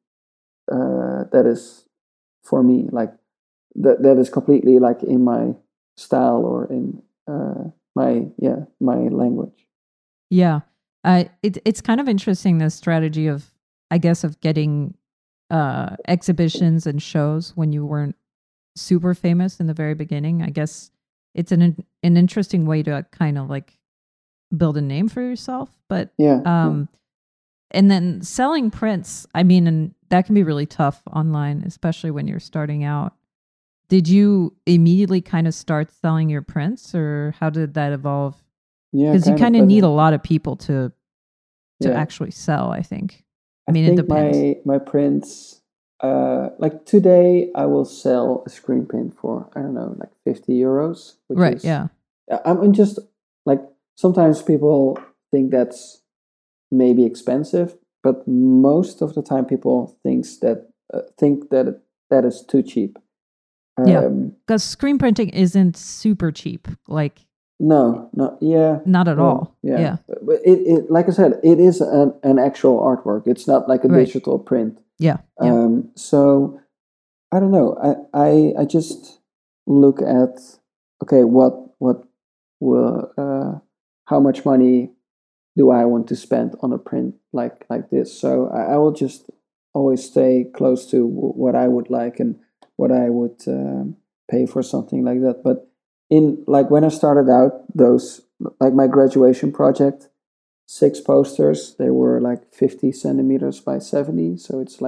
C: uh, that is for me, like that that is completely like in my style or in uh, my yeah my language.
B: Yeah. Uh, it, it's kind of interesting, the strategy of, I guess, of getting uh, exhibitions and shows when you weren't super famous in the very beginning. I guess it's an an interesting way to kind of like build a name for yourself. But
C: Yeah,
B: um, and then selling prints, I mean, and that can be really tough online, especially when you're starting out. Did you immediately kind of start selling your prints, or how did that evolve?
C: yeah,
B: Because you
C: kind
B: kind of
C: but
B: need a lot of people to to
C: yeah.
B: actually sell, I think. I
C: I
B: mean, it
C: think
B: depends.
C: my my prints, uh, like today, I will sell a screen print for I don't know, like fifty euros, which
B: Right,
C: is
B: yeah.
C: I'm I'm just like sometimes people think that's maybe expensive, but most of the time people thinks that uh, think that it, that is too cheap.
B: Yeah.
C: Um,
B: Because screen printing isn't super cheap. Like,
C: no, no, yeah,
B: not at
C: well,
B: all.
C: yeah.
B: Yeah.
C: But it, it, like I said, it is an, an actual artwork. It's not like a
B: Right.
C: digital print.
B: Yeah. Yeah.
C: Um, so I don't know. I, I, I just look at okay, what what will uh, how much money do I want to spend on a print like like this? So I, I will just always stay close to w- what I would like and what I would um, pay for something like that. But in like when I started out, those like my graduation project, six posters. They were like fifty centimeters by seventy, so it's like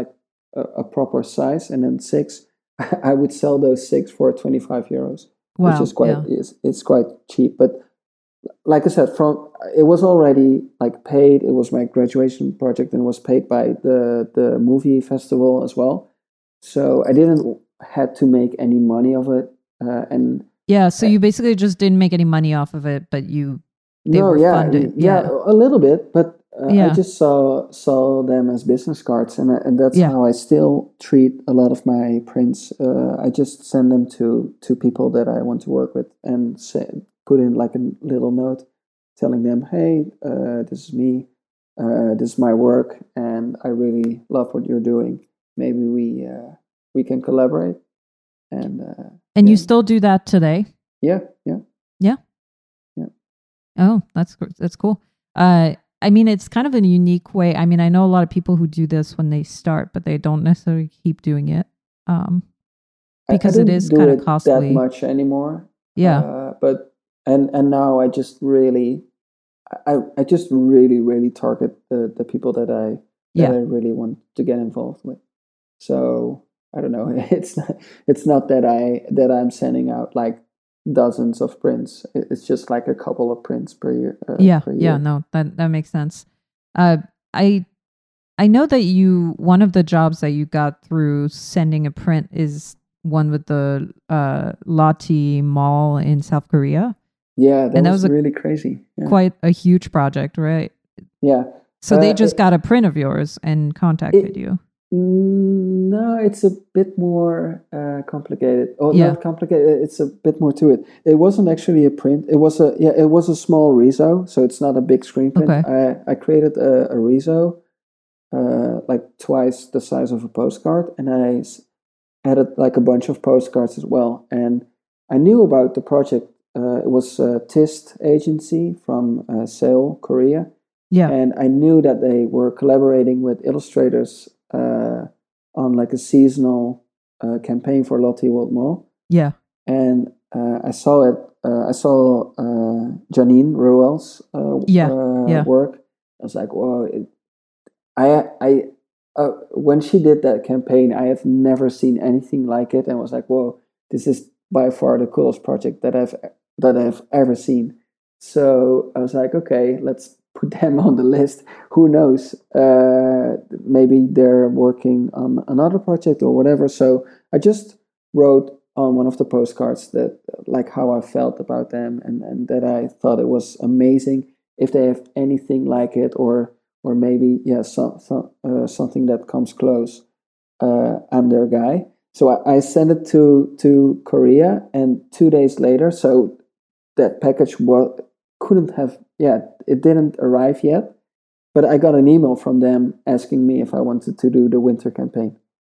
C: a, a proper size, and then six, I would sell those six for twenty-five euros,
B: Wow.
C: which is quite
B: yeah.
C: is it's quite cheap. But like I said, from it was already like paid. It was my graduation project and was paid by the the movie festival as well. So I didn't had to make any money of it, uh, and
B: Yeah, so you basically just didn't make any money off of it, but you they
C: no,
B: were
C: yeah,
B: funded.
C: yeah,
B: Yeah.
C: a little bit, but uh, I
B: Yeah.
C: just saw saw them as business cards, and uh, and that's
B: Yeah.
C: how I still treat a lot of my prints. Uh, I just send them to to people that I want to work with, and say, put in like a little note telling them, "Hey, uh, this is me. Uh, this is my work, and I really love what you're doing. Maybe we uh, we can collaborate." And uh,
B: And
C: yeah.
B: you still do that today?
C: yeah, yeah.
B: Yeah.
C: Yeah.
B: Oh, that's gr- that's cool. Uh, I mean, it's kind of a unique way. I mean, I know a lot of people who do this when they start, but they don't necessarily keep doing it um,
C: I- I
B: because it
C: don't
B: is
C: do
B: kind of
C: it
B: costly.
C: that much anymore.
B: Yeah.
C: Uh, but and and now I just really, I I just really really target the the people that I that
B: Yeah.
C: I really want to get involved with. So I don't know. It's not it's not that I that I'm sending out like dozens of prints. It- It's just like a couple of prints per year. Uh,
B: Yeah.
C: per
B: Yeah.
C: year.
B: No, that that makes sense. Uh, I I know that you one of the jobs that you got through sending a print is one with the uh, Lotte Mall in South Korea.
C: Yeah, that,
B: And that
C: was,
B: was a-
C: really crazy. Yeah.
B: Quite a huge project, right?
C: yeah.
B: So they
C: Uh,
B: just
C: it-
B: got a print of yours and contacted
C: it-
B: you.
C: Mm, No, it's a bit more uh, complicated. Oh,
B: Yeah.
C: not complicated. It's a bit more to it. It wasn't actually a print. It was a yeah. It was a small reso, so it's not a big screen print.
B: Okay.
C: I I created a, a reso, uh, like twice the size of a postcard, and I s- added like a bunch of postcards as well. And I knew about the project. Uh, it was a T I S T agency from uh, Seoul, Korea.
B: Yeah.
C: And I knew that they were collaborating with illustrators uh, on like a seasonal uh, campaign for Lotte World Mall.
B: Yeah.
C: And uh, I saw it. Uh, I saw uh, Janine Ruel's uh,
B: Yeah,
C: uh,
B: yeah.
C: work. I was like, "Whoa!" It, I I uh, when she did that campaign, I have never seen anything like it, and was like, "Whoa! This is by far the coolest project that I've that I've ever seen." So I was like, "Okay, let's put them on the list. Who knows? Uh, maybe they're working on another project or whatever." So I just wrote on one of the postcards that like how I felt about them, and, and that I thought it was amazing. If they have anything like it, or or maybe yeah, some, some uh, something that comes close, uh, I'm their guy. So I, I sent it to to Korea, and two days later, so that package was couldn't have yeah, it didn't arrive yet, but I got an email from them asking me if I wanted to do the winter campaign.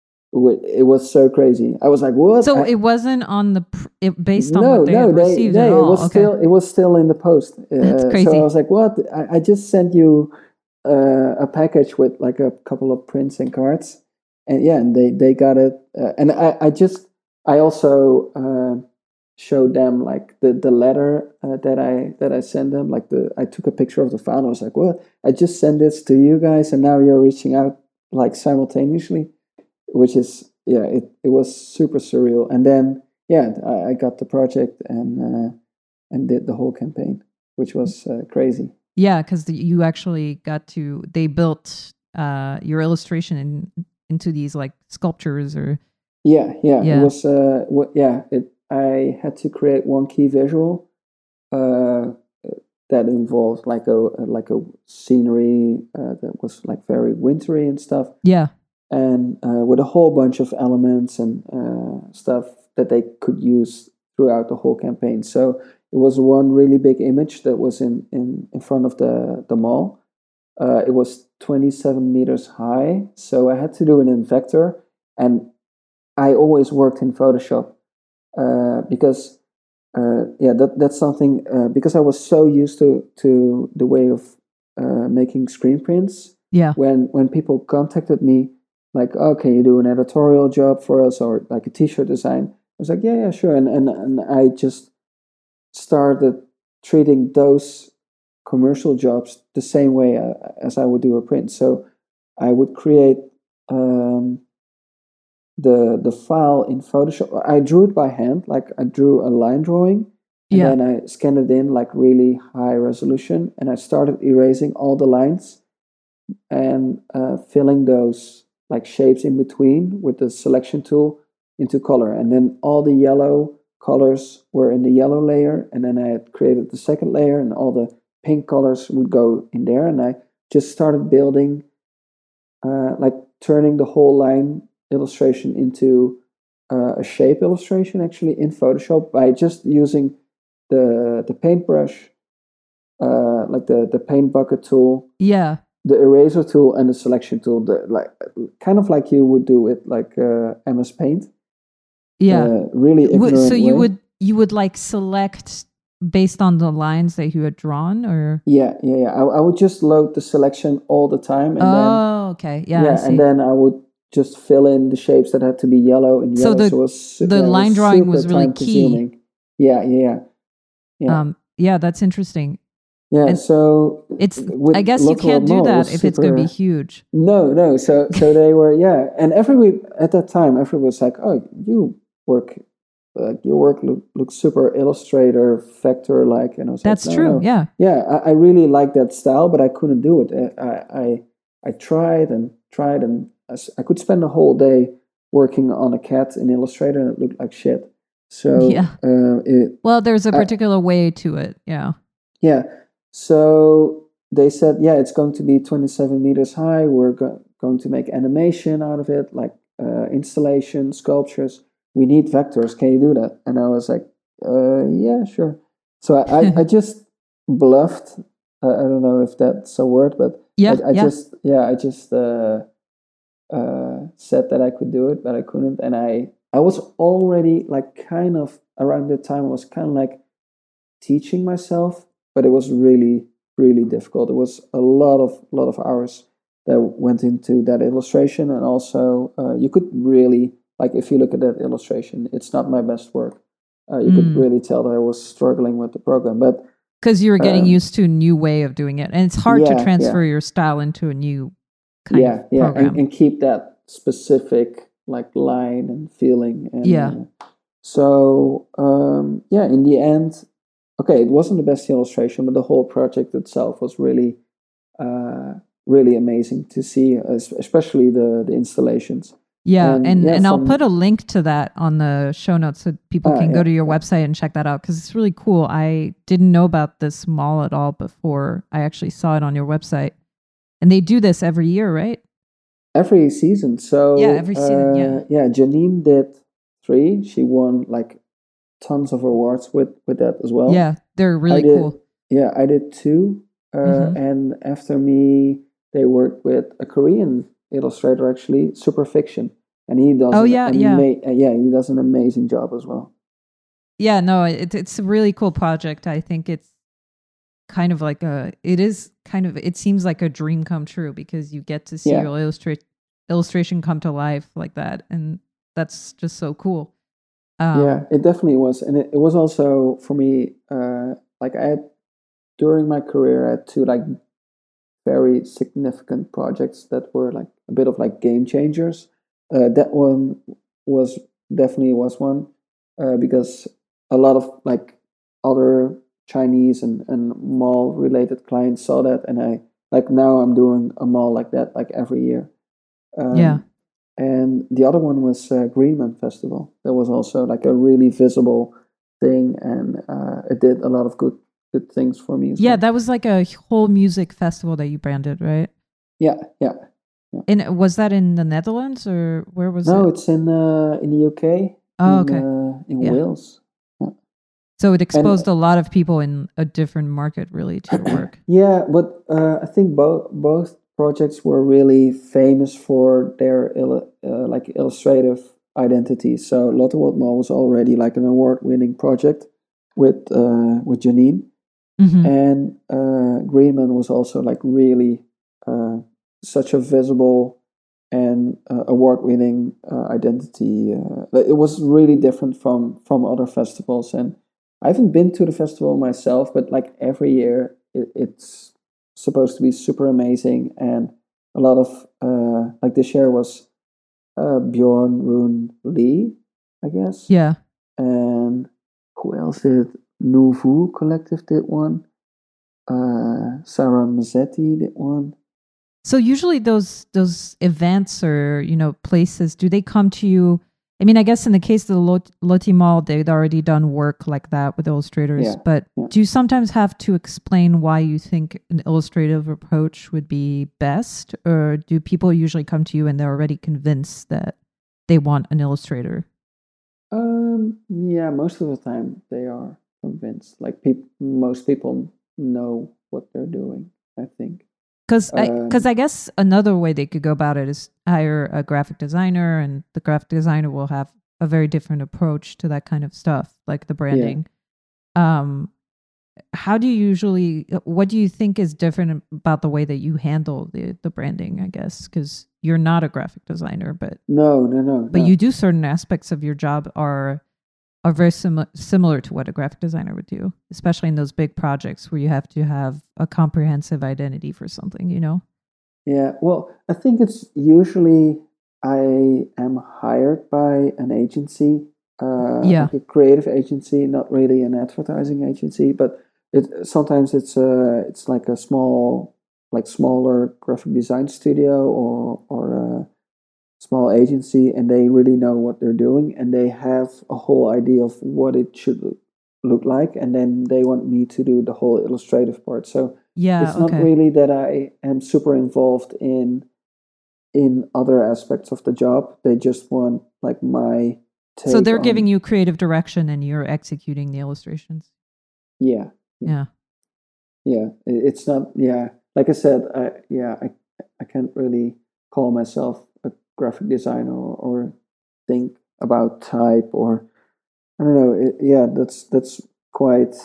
C: It was so crazy. I was like, "What?"
B: So
C: I,
B: it wasn't on the pr- it, based on
C: no,
B: what they
C: no,
B: had
C: they,
B: received
C: they,
B: at
C: it
B: all.
C: was
B: Okay.
C: still it was still in the post.
B: That's
C: Uh,
B: crazy.
C: So I was like, "What?" I, I just sent you uh, a package with like a couple of prints and cards, and yeah, and they they got it. Uh, and I, I just I also uh, showed them like the the letter uh, that I that I sent them. Like the I took a picture of the file. And I was like, "What? I just sent this to you guys, and now you're reaching out like simultaneously," which is. Yeah, it, it was super surreal. And then, yeah, I, I got the project and uh, and did the whole campaign, which was uh, crazy.
B: Yeah, because you actually got to they built uh, your illustration in, into these like sculptures or
C: Yeah, yeah,
B: Yeah.
C: it was. Uh, what, yeah, it. I had to create one key visual uh, that involved like a like a scenery uh, that was like very wintry and stuff.
B: yeah,
C: And uh, with a whole bunch of elements and uh, stuff that they could use throughout the whole campaign. So it was one really big image that was in, in, in front of the, the mall. Uh, it was twenty-seven meters high, so I had to do it in vector. And I always worked in Photoshop uh, because, uh, yeah, that, that's something, uh, because I was so used to, to the way of uh, making screen prints.
B: yeah,
C: When, when people contacted me, like, oh, can you do an editorial job for us or like a t-shirt design? I was like, yeah, yeah, sure. And and, and I just started treating those commercial jobs the same way uh, as I would do a print. So I would create um, the the file in Photoshop. I drew it by hand, like I drew a line drawing, and
B: Yeah.
C: then I scanned it in like really high resolution, and I started erasing all the lines and uh, filling those like shapes in between with the selection tool into color. And then all the yellow colors were in the yellow layer, and then I had created the second layer, and all the pink colors would go in there. And I just started building, uh, like turning the whole line illustration into uh, a shape illustration actually in Photoshop by just using the the paintbrush, uh, like the the paint bucket tool,
B: Yeah.
C: the eraser tool, and the selection tool. The, like kind of like you would do with like uh, M S Paint.
B: Yeah.
C: Uh, really
B: Wo-
C: ignorant
B: so you
C: way.
B: would you would like select based on the lines that you had drawn, or
C: Yeah, yeah, yeah. I, I would just load the selection all the time, and then
B: oh, okay, yeah, I
C: yeah,
B: see.
C: and then I would just fill in the shapes that had to be yellow and
B: So
C: yellow.
B: the-
C: so it was su-
B: the
C: yeah, it
B: line
C: was
B: drawing
C: super
B: was really key.
C: time-consuming. Yeah, yeah, yeah. Yeah.
B: um, yeah, that's interesting.
C: Yeah,
B: and
C: so
B: It's
C: with
B: I guess you
C: Lotto
B: can't do
C: Mall, it
B: that
C: was
B: if it's going to be
C: super-
B: huge.
C: No, no. So so they were yeah, and every at that time, everyone was like, "Oh, you work, like your work look, looks super Illustrator Vector like," and I was
B: That's
C: like, "No,
B: true.
C: no."
B: Yeah.
C: Yeah, I, I really like that style, but I couldn't do it. I I I tried and tried, and I, s- I could spend a whole day working on a cat in Illustrator, and it looked like shit. So
B: Yeah.
C: uh, it
B: Well, there's a
C: I-
B: particular way to it. Yeah.
C: yeah. So they said, yeah, it's going to be twenty-seven meters high. We're go- going to make animation out of it, like uh, installation, sculptures. We need vectors. Can you do that? And I was like, uh, yeah, sure. So I, I, I just bluffed. Uh, I don't know if that's a word, but
B: Yeah.
C: I, I
B: yeah.
C: just, yeah, I just uh, uh, said that I could do it, but I couldn't. And I, I was already like kind of around the time I was kind of like teaching myself, but it was really, really difficult. It was a lot of, lot of hours that went into that illustration, and also uh, you could really like if you look at that illustration, it's not my best work. Uh, you could
B: Mm.
C: really tell that I was struggling with the program, but
B: Because you were getting
C: Um,
B: used to a new way of doing it, and it's hard
C: yeah,
B: to transfer
C: yeah.
B: your style into a new kind
C: yeah,
B: of
C: yeah,
B: program.
C: and, and keep that specific like line and feeling. And,
B: Yeah.
C: uh, so um, yeah, in the end, okay, it wasn't the best illustration, but the whole project itself was really, uh, really amazing to see, es- especially the the installations.
B: Yeah,
C: And,
B: and
C: yeah,
B: and I'll
C: from-
B: put a link to that on the show notes so people
C: Ah,
B: can go
C: yeah,
B: to your
C: yeah.
B: website and check that out because it's really cool. I didn't know about this mall at all before I actually saw it on your website. And they do this every year, right?
C: Every season. So
B: Yeah, every season, yeah.
C: uh, yeah. Janine did three. She won like tons of awards with with that as well.
B: Yeah, they're really
C: did-
B: cool.
C: Yeah, I did two. Uh,
B: Mhm.
C: And after me, they worked with a Korean illustrator, actually, Superfiction, and he does.
B: Oh,
C: an
B: yeah, yeah.
C: ama- uh, yeah, he does an amazing job as well.
B: Yeah, no, it, it's a really cool project. I think it's kind of like a, it is kind of, it seems like a dream come true because you get to see
C: Yeah.
B: your illustrate illustration come to life like that. And that's just so cool. Um,
C: Yeah, it definitely was, and it, it was also for me. Uh, like I had during my career, I had two like very significant projects that were like a bit of like game changers. Uh, that one was definitely was one uh, because a lot of like other Chinese and, and mall related clients saw that, and I like now I'm doing a mall like that like every year. Um,
B: Yeah.
C: And the other one was uh, Greenman Festival. That was also like a really visible thing, and uh, it did a lot of good good things for me as
B: Yeah,
C: well.
B: that was like a whole music festival that you branded, right?
C: yeah, yeah.
B: And was that in the Netherlands or where was
C: No,
B: it?
C: it's in uh, in the U K.
B: Oh,
C: in,
B: okay.
C: Uh, in
B: Yeah.
C: Wales.
B: So it exposed a lot of people in a different market, really, to your work.
C: Yeah, but uh, I think both both projects were really famous for their il- uh, like illustrative identity. So Lotte World Mall was already like an award-winning project with uh, with Janine,
B: Mhm.
C: and uh, Greenman was also like really uh, such a visible and uh, award-winning uh, identity. Uh, it was really different from from other festivals, and I haven't been to the festival myself, but like every year it, it's supposed to be super amazing, and a lot of uh, like this year was uh, Bjorn Rune Lee, I guess.
B: Yeah.
C: And who else did? Nouveau Collective did one. Uh, Sarah Mazzetti did one.
B: So usually those those events or, you know, places, do they come to you? I mean, I guess in the case of the Lot- Loti Mall, they'd already done work like that with illustrators.
C: Yeah,
B: but
C: yeah.
B: do you sometimes have to explain why you think an illustrative approach would be best? Or do people usually come to you and they're already convinced that they want an illustrator?
C: Um, yeah, most of the time they are convinced. Like peop- most people know what they're doing, I think.
B: Because I,
C: Um,
B: 'cause I guess another way they could go about it is hire a graphic designer, and the graphic designer will have a very different approach to that kind of stuff, like the branding. Um, how do you usually, what do you think is different about the way that you handle the, the branding, I guess? Because you're not a graphic designer, but
C: No, no, no.
B: but
C: no.
B: you do certain aspects of your job are are very sim- similar to what a graphic designer would do, especially in those big projects where you have to have a comprehensive identity for something, you know?
C: Yeah, well, I think it's usually I am hired by an agency, uh,
B: Yeah.
C: like a creative agency, not really an advertising agency, but it sometimes it's a it's like a small, like smaller graphic design studio or or a small agency, and they really know what they're doing, and they have a whole idea of what it should look, look like, and then they want me to do the whole illustrative part. So
B: Yeah.
C: it's not
B: Okay.
C: really that I am super involved in in other aspects of the job. They just want like my take.
B: So they're
C: on,
B: giving you creative direction and you're executing the illustrations.
C: yeah,
B: Yeah.
C: yeah. It- It's not yeah. Like I said, I yeah I I can't really call myself a graphic designer or, or think about type or I don't know. It, yeah, that's that's quite.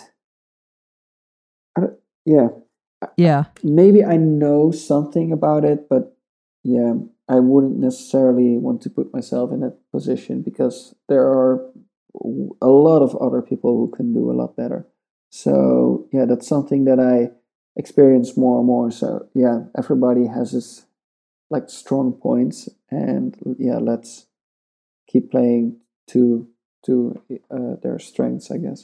C: I don't, yeah,
B: Yeah.
C: maybe I know something about it, but yeah, I wouldn't necessarily want to put myself in that position because there are a lot of other people who can do a lot better. So yeah, that's something that I experience more and more. So yeah, everybody has his like strong points, and yeah, let's keep playing to to uh, their strengths, I guess.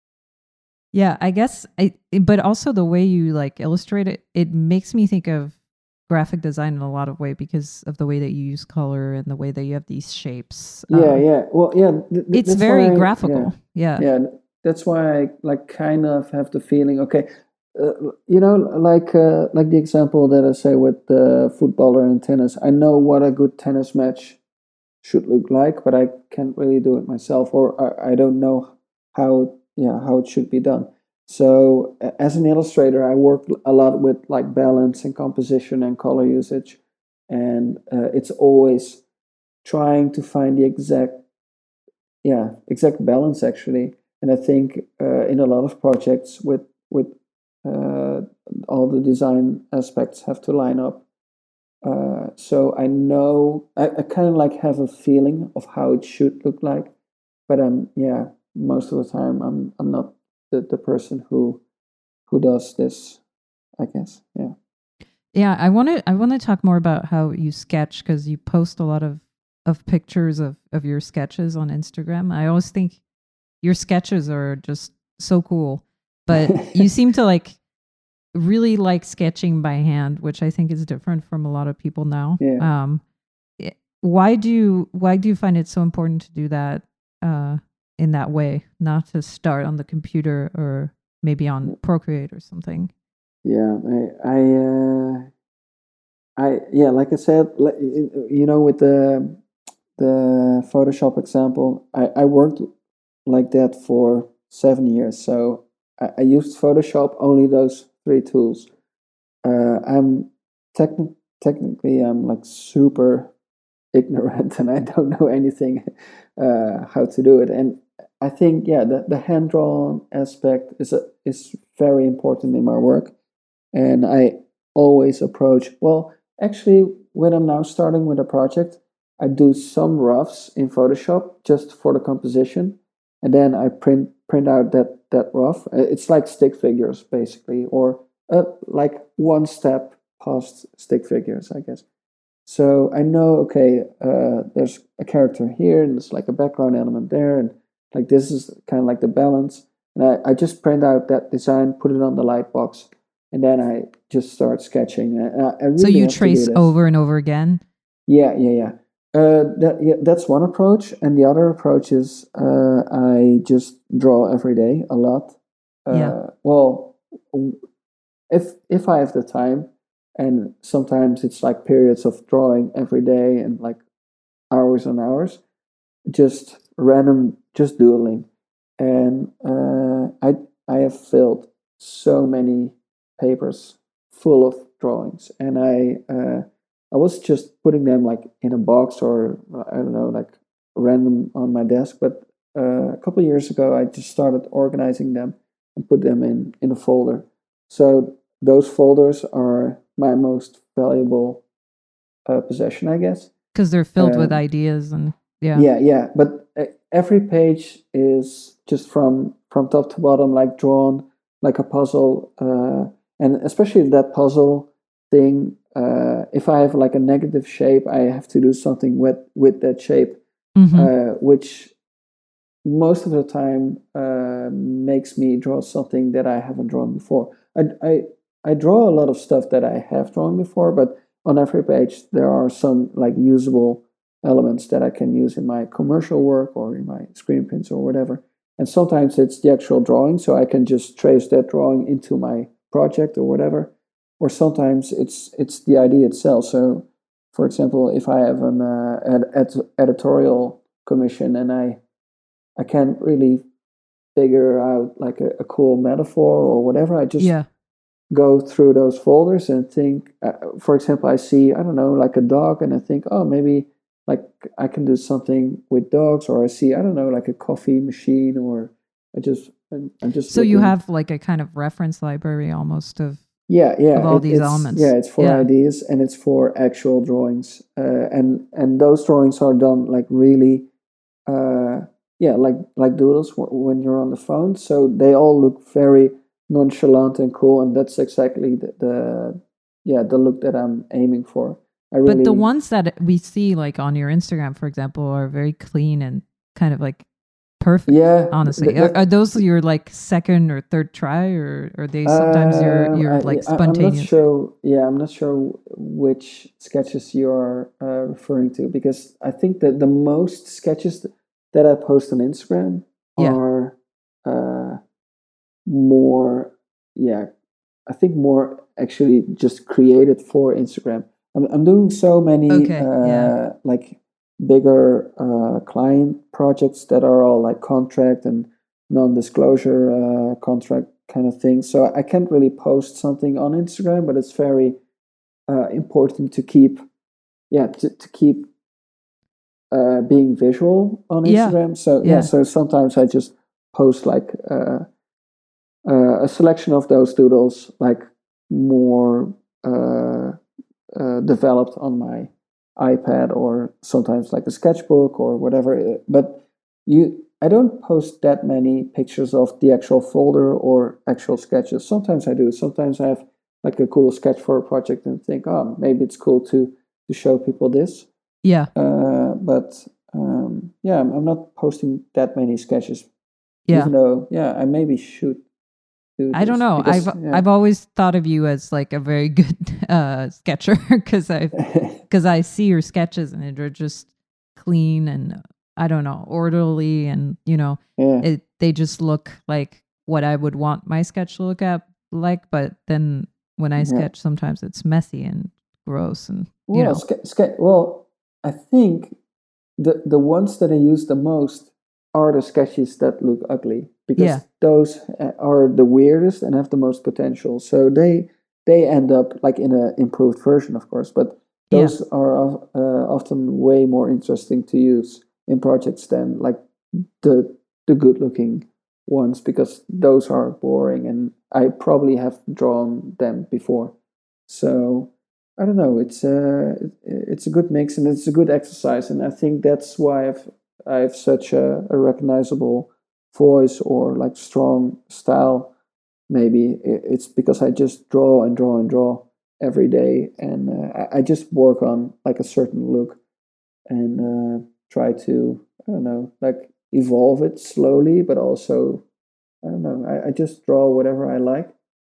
B: Yeah, I guess I but also the way you like illustrate it, it makes me think of graphic design in a lot of way because of the way that you use color and the way that you have these shapes.
C: Yeah,
B: Um,
C: yeah. Well, yeah. Th- th-
B: it's
C: that's
B: very
C: why I-
B: graphical.
C: Yeah,
B: Yeah.
C: yeah. That's why I like kind of have the feeling. Okay, uh, you know, like uh, like the example that I say with the footballer and tennis. I know what a good tennis match should look like, but I can't really do it myself, or I, I don't know how yeah how it should be done. So a- as an illustrator, I work a lot with like balance and composition and color usage, and uh, it's always trying to find the exact yeah exact balance actually. And I think uh, in a lot of projects with with uh, all the design aspects have to line up. Uh, so I know I, I kind of like have a feeling of how it should look like, but um yeah, most of the time I'm I'm not the, the person who who does this, I guess. Yeah.
B: Yeah, I want to I want to talk more about how you sketch because you post a lot of of pictures of of your sketches on Instagram. I always think your sketches are just so cool, but you seem to like really like sketching by hand, which I think is different from a lot of people now.
C: Yeah.
B: Um, it- why do you why do you find it so important to do that uh, in that way, not to start on the computer or maybe on Procreate or something?
C: Yeah, I, I, uh, I, yeah, like I said, like, you you know, with the the Photoshop example, I, I worked like that for seven years. So I, I used Photoshop only those three tools. Uh, I'm techni- technically I'm like super ignorant and I don't know anything uh, how to do it. And I think yeah, the, the hand drawn aspect is a, is very important in my work. And I always approach well. Actually, when I'm now starting with a project, I do some roughs in Photoshop just for the composition, and then I print print out that that rough. Uh, It's like stick figures basically, or uh, like one step past stick figures, I guess. So I know, okay, uh, there's a character here, and there's like a background element there, and like this is kind of like the balance. And I, I just print out that design, put it on the light box, and then I just start sketching. And I, I really
B: So you
C: have to do
B: trace
C: this.
B: over and over again?
C: Yeah, yeah, yeah. Uh, that, yeah. That's one approach, and the other approach is uh, I just draw every day a lot. Uh,
B: Yeah.
C: Well, w- if if I have the time, and sometimes it's like periods of drawing every day and like hours and hours, just random, just doodling, and uh, I I have filled so many papers full of drawings, and I uh, I was just putting them like in a box or I don't know, like random on my desk. But uh, a couple of years ago, I just started organizing them and put them in in a folder. So those folders are my most valuable uh, possession, I guess.
B: Because they're filled with
C: Um,
B: ideas and yeah.
C: yeah, yeah, but uh, every page is just from from top to bottom, like drawn like a puzzle, uh, and especially that puzzle thing. Uh, if I have like a negative shape, I have to do something with with that shape,
B: hmm
C: uh, which most of the time uh, makes me draw something that I haven't drawn before. I, I I draw a lot of stuff that I have drawn before, but on every page there are some like usable elements that I can use in my commercial work or in my screen prints or whatever. And sometimes it's the actual drawing, so I can just trace that drawing into my project or whatever. Or sometimes it's it's the idea itself. So, for example, if I have an uh, ed- ed- editorial commission and I I can't really figure out like a, a cool metaphor or whatever, I just
B: Yeah.
C: go through those folders and think, uh, for example, I see, I don't know, like a dog, and I think, oh, maybe like I can do something with dogs, or I see, I don't know, like a coffee machine, or I just, I'm, I'm just
B: So you
C: looking.
B: have like a kind of reference library almost of
C: Yeah, yeah,
B: of all
C: it,
B: these
C: it's
B: elements.
C: yeah, it's for
B: Yeah.
C: ideas and it's for actual drawings, uh, and and those drawings are done like really, uh, yeah, like like doodles w- when you're on the phone. So they all look very nonchalant and cool, and that's exactly the, the yeah the look that I'm aiming for. I
B: But the
C: really
B: ones that we see like on your Instagram, for example, are very clean and kind of like perfect,
C: yeah
B: honestly.
C: th-
B: Are,
C: that
B: are those your like second or third try, or are they sometimes you're
C: um
B: you're
C: I,
B: like
C: I I'm not
B: spontaneous?
C: sure. Yeah, I'm not sure which sketches you're uh, referring to, because I think that the most sketches that I post on Instagram
B: Yeah.
C: are uh, more, yeah, I think more actually just created for Instagram. I'm, I'm doing so many
B: Okay. Yeah.
C: uh, like bigger uh, client projects that are all like contract and non-disclosure uh, contract kind of thing. So I can't really post something on Instagram, but it's very uh, important to keep, yeah, to, to keep uh, being visual on
B: Yeah.
C: Instagram. So yeah,
B: Yeah.
C: so sometimes I just post like uh, uh, a selection of those doodles, like more uh, uh, developed on my iPad, or sometimes like a sketchbook or whatever. But you, I don't post that many pictures of the actual folder or actual sketches. Sometimes I do. Sometimes I have like a cool sketch for a project and think, oh, maybe it's cool to to show people this.
B: Yeah.
C: Uh, but um, yeah, I'm, I'm not posting that many sketches,
B: Yeah.
C: even though yeah, I maybe should do
B: I don't
C: this
B: know.
C: because
B: I've
C: yeah.
B: I've always thought of you as like a very good uh sketcher because I because I see your sketches and they're just clean and I don't know, orderly, and you know,
C: yeah.
B: it they just look like what I would want my sketch to look at like, but then when I
C: Yeah.
B: sketch sometimes it's messy and gross and you
C: Well,
B: know.
C: ske- ske- well, I think the the ones that I use the most are the sketches that look ugly, because
B: Yeah.
C: those uh, are the weirdest and have the most potential. So they they end up like in an improved version, of course, but
B: Yeah.
C: those are uh, often way more interesting to use in projects than like the the good looking ones, because those are boring and I probably have drawn them before. So I don't know. It's a it's a good mix and it's a good exercise, and I think that's why I've I have such a, a recognizable voice or like strong style. Maybe I- it's because I just draw and draw and draw. every day, and uh, I, I just work on like a certain look and uh, try to, I don't know, like evolve it slowly, but also, I don't know, I, I just draw whatever I like.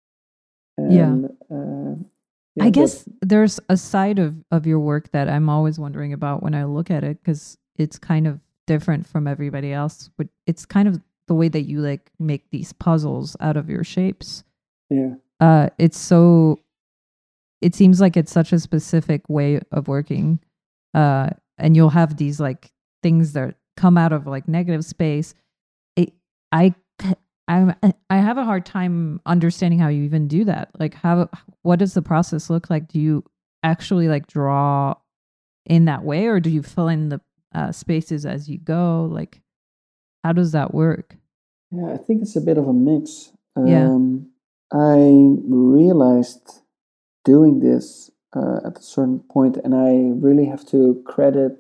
B: Yeah.
C: And uh, yeah,
B: I guess
C: that's,
B: there's a side of, of your work that I'm always wondering about when I look at it, because it's kind of different from everybody else. But it's kind of the way that you like make these puzzles out of your shapes.
C: yeah,
B: Uh, it's so, it seems like it's such a specific way of working. Uh, and you'll have these like things that come out of like negative space. It, I, I, I have a hard time understanding how you even do that. Like, how, what does the process look like? Do you actually like draw in that way, or do you fill in the uh, spaces as you go? Like, how does that work?
C: yeah. I think it's a bit of a mix.
B: Yeah.
C: Um, I realized doing this uh, at a certain point, and I really have to credit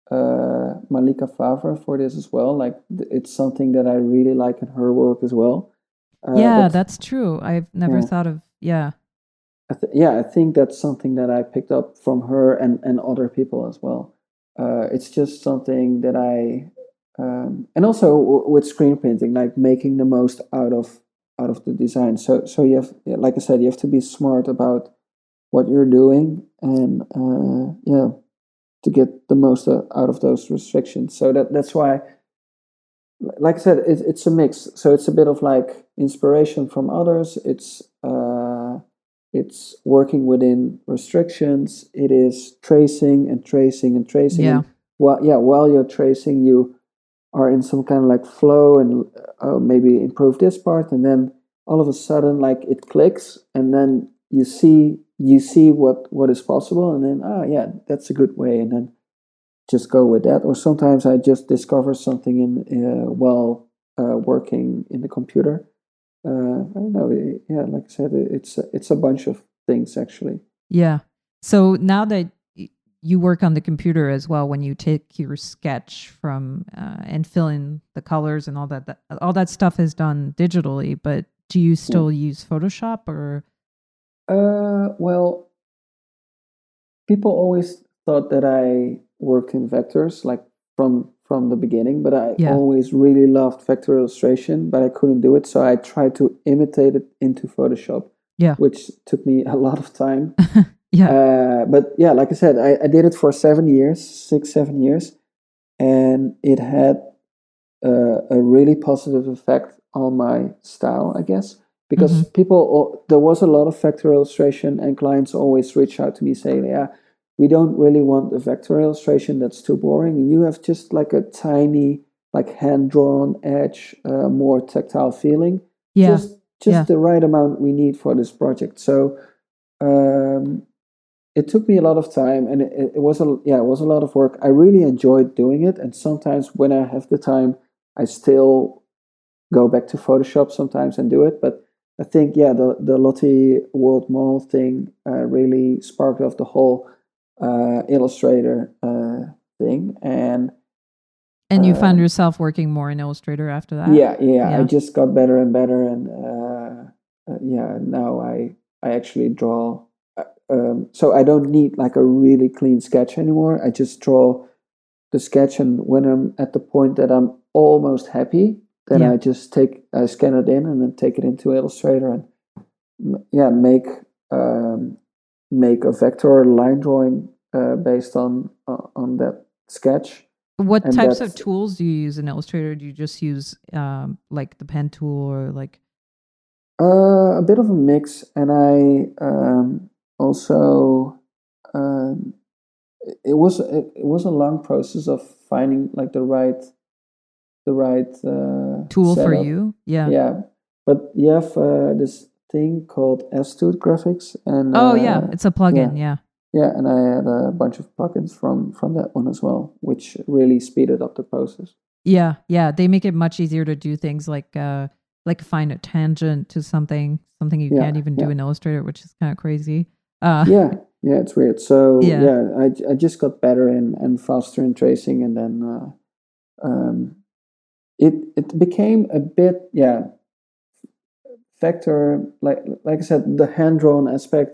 C: uh, Malika Favre for this as well. Like, th- it's something that I really like in her work as well. Uh,
B: Yeah,
C: but
B: that's true. I've never
C: yeah,
B: thought of, yeah.
C: I th- yeah, I think that's something that I picked up from her and, and other people as well. Uh, it's just something that I, um, and also w- with screen printing, like making the most out of out of the design. So so you have, yeah, like I said, you have to be smart about what you're doing, and uh, yeah, to get the most uh, out of those restrictions. So that that's why, like I said, it, it's a mix. So it's a bit of like inspiration from others. It's uh, it's working within restrictions. It is tracing and tracing and tracing.
B: Yeah.
C: And while yeah, while you're tracing, you are in some kind of like flow, and uh, maybe improve this part, and then all of a sudden, like it clicks, and then you see you see what what is possible, and then ah yeah, that's a good way, and then just go with that. Or sometimes I just discover something in uh, while uh, working in the computer. Uh, I don't know. eh, Yeah, like I said, it- it's a- it's a bunch of things actually.
B: Yeah. So now that y- you work on the computer as well, when you take your sketch from uh, and fill in the colors and all that, that, all that stuff is done digitally, but do you
C: Yeah.
B: still use Photoshop or?
C: Uh, well, people always thought that I worked in vectors, like from from the beginning, but I
B: Yeah.
C: always really loved vector illustration, but I couldn't do it, so I tried to imitate it into Photoshop,
B: Yeah.
C: which took me a lot of time.
B: Yeah.
C: Uh, but yeah, like I said, I, I did it for seven years, six, seven years, and it had uh, a really positive effect on my style, I guess, because
B: Mhm.
C: people, there was a lot of vector illustration, and clients always reach out to me saying, yeah, we don't really want a vector illustration, that's too boring, and you have just like a tiny, like hand-drawn edge, uh, more tactile feeling,
B: Yeah.
C: just just
B: Yeah.
C: the right amount we need for this project. So um, it took me a lot of time, and it, it was a yeah, it was a lot of work. I really enjoyed doing it, and sometimes when I have the time, I still go back to Photoshop sometimes and do it. But I think yeah, the the Lottie World Mall thing uh, really sparked off the whole uh, Illustrator uh, thing, and
B: And you found
C: um,
B: yourself working more in Illustrator after that?
C: yeah, yeah, I
B: Yeah.
C: just got better and better, and uh, uh, yeah, now I I actually draw. uh, Um, so I don't need like a really clean sketch anymore. I just draw the sketch, and when I'm at the point that I'm almost happy, then
B: Yeah.
C: I just take I scan it in and then take it into Illustrator, and m- yeah, make um, make a vector line drawing uh, based on uh, on that sketch.
B: What
C: And
B: types of
C: that's
B: tools do you use in Illustrator? Do you just use um, like the pen tool or like?
C: uh, a bit of a mix, and I um, also um, it it was it, it was a long process of finding like the right the right uh,
B: Tool for
C: setup.
B: you? Yeah.
C: Yeah, but you have uh, this thing called Astute Graphics, and
B: Oh yeah,
C: uh,
B: it's a
C: yeah,
B: plugin. Yeah.
C: yeah, and I had a bunch of plugins from from that one as well, which really speeded up the process.
B: Yeah, yeah. They make it much easier to do things like uh like find a tangent to something, something you
C: Yeah,
B: can't even
C: yeah,
B: do in Illustrator, which is kind of crazy. Uh
C: yeah, yeah. It's weird. So
B: yeah.
C: yeah, I I just got better and and faster in tracing, and then uh, um, it it became a bit yeah vector, like like I said, the hand drawn aspect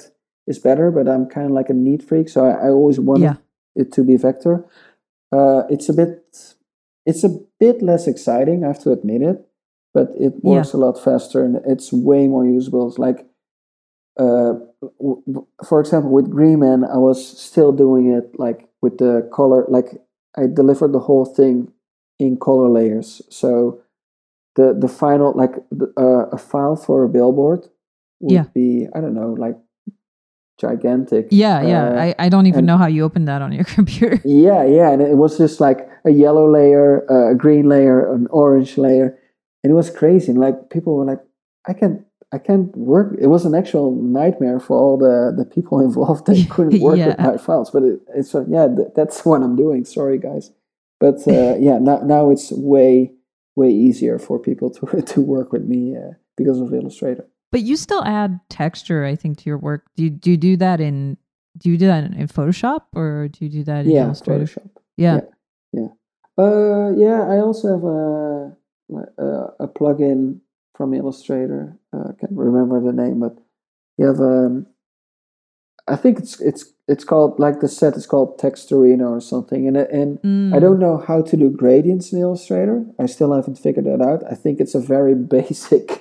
C: is better, but I'm kind of like a neat freak, so I, I always wanted
B: Yeah.
C: it to be vector. Uh, it's a bit, it's a bit less exciting, I have to admit it, but it works a lot faster and it's way more usable. It's like, uh, w- w- for example, with Greenman, I was still doing it like with the color, like I delivered the whole thing in color layers. So the the final, like the, uh, a file for a billboard would
B: Yeah.
C: be, I don't know, like gigantic.
B: Yeah, yeah.
C: Uh,
B: I, I don't even
C: and-
B: know how you open that on your computer.
C: Yeah, yeah, and it was just like a yellow layer, uh, a green layer, an orange layer, and it was crazy. And like people were like, "I can't, I can't work." It was an actual nightmare for all the, the people involved. They couldn't work with
B: Yeah.
C: my files. But it, it's uh, yeah, th- that's what I'm doing. Sorry, guys, but uh, yeah, now now it's way way easier for people to to work with me uh, because of Illustrator.
B: But you still add texture, I think, to your work. Do you, do you do that in do you do that in Photoshop or do you do that in
C: Yeah,
B: Illustrator?
C: Photoshop.
B: Yeah.
C: Yeah. Uh, yeah, I also have a a, a plugin from Illustrator. Uh, I can't remember the name, but you have um, I think it's it's it's called, like the set is called Texturino or something, and and
B: Mm.
C: I don't know how to do gradients in Illustrator. I still haven't figured that out. I think it's a very basic,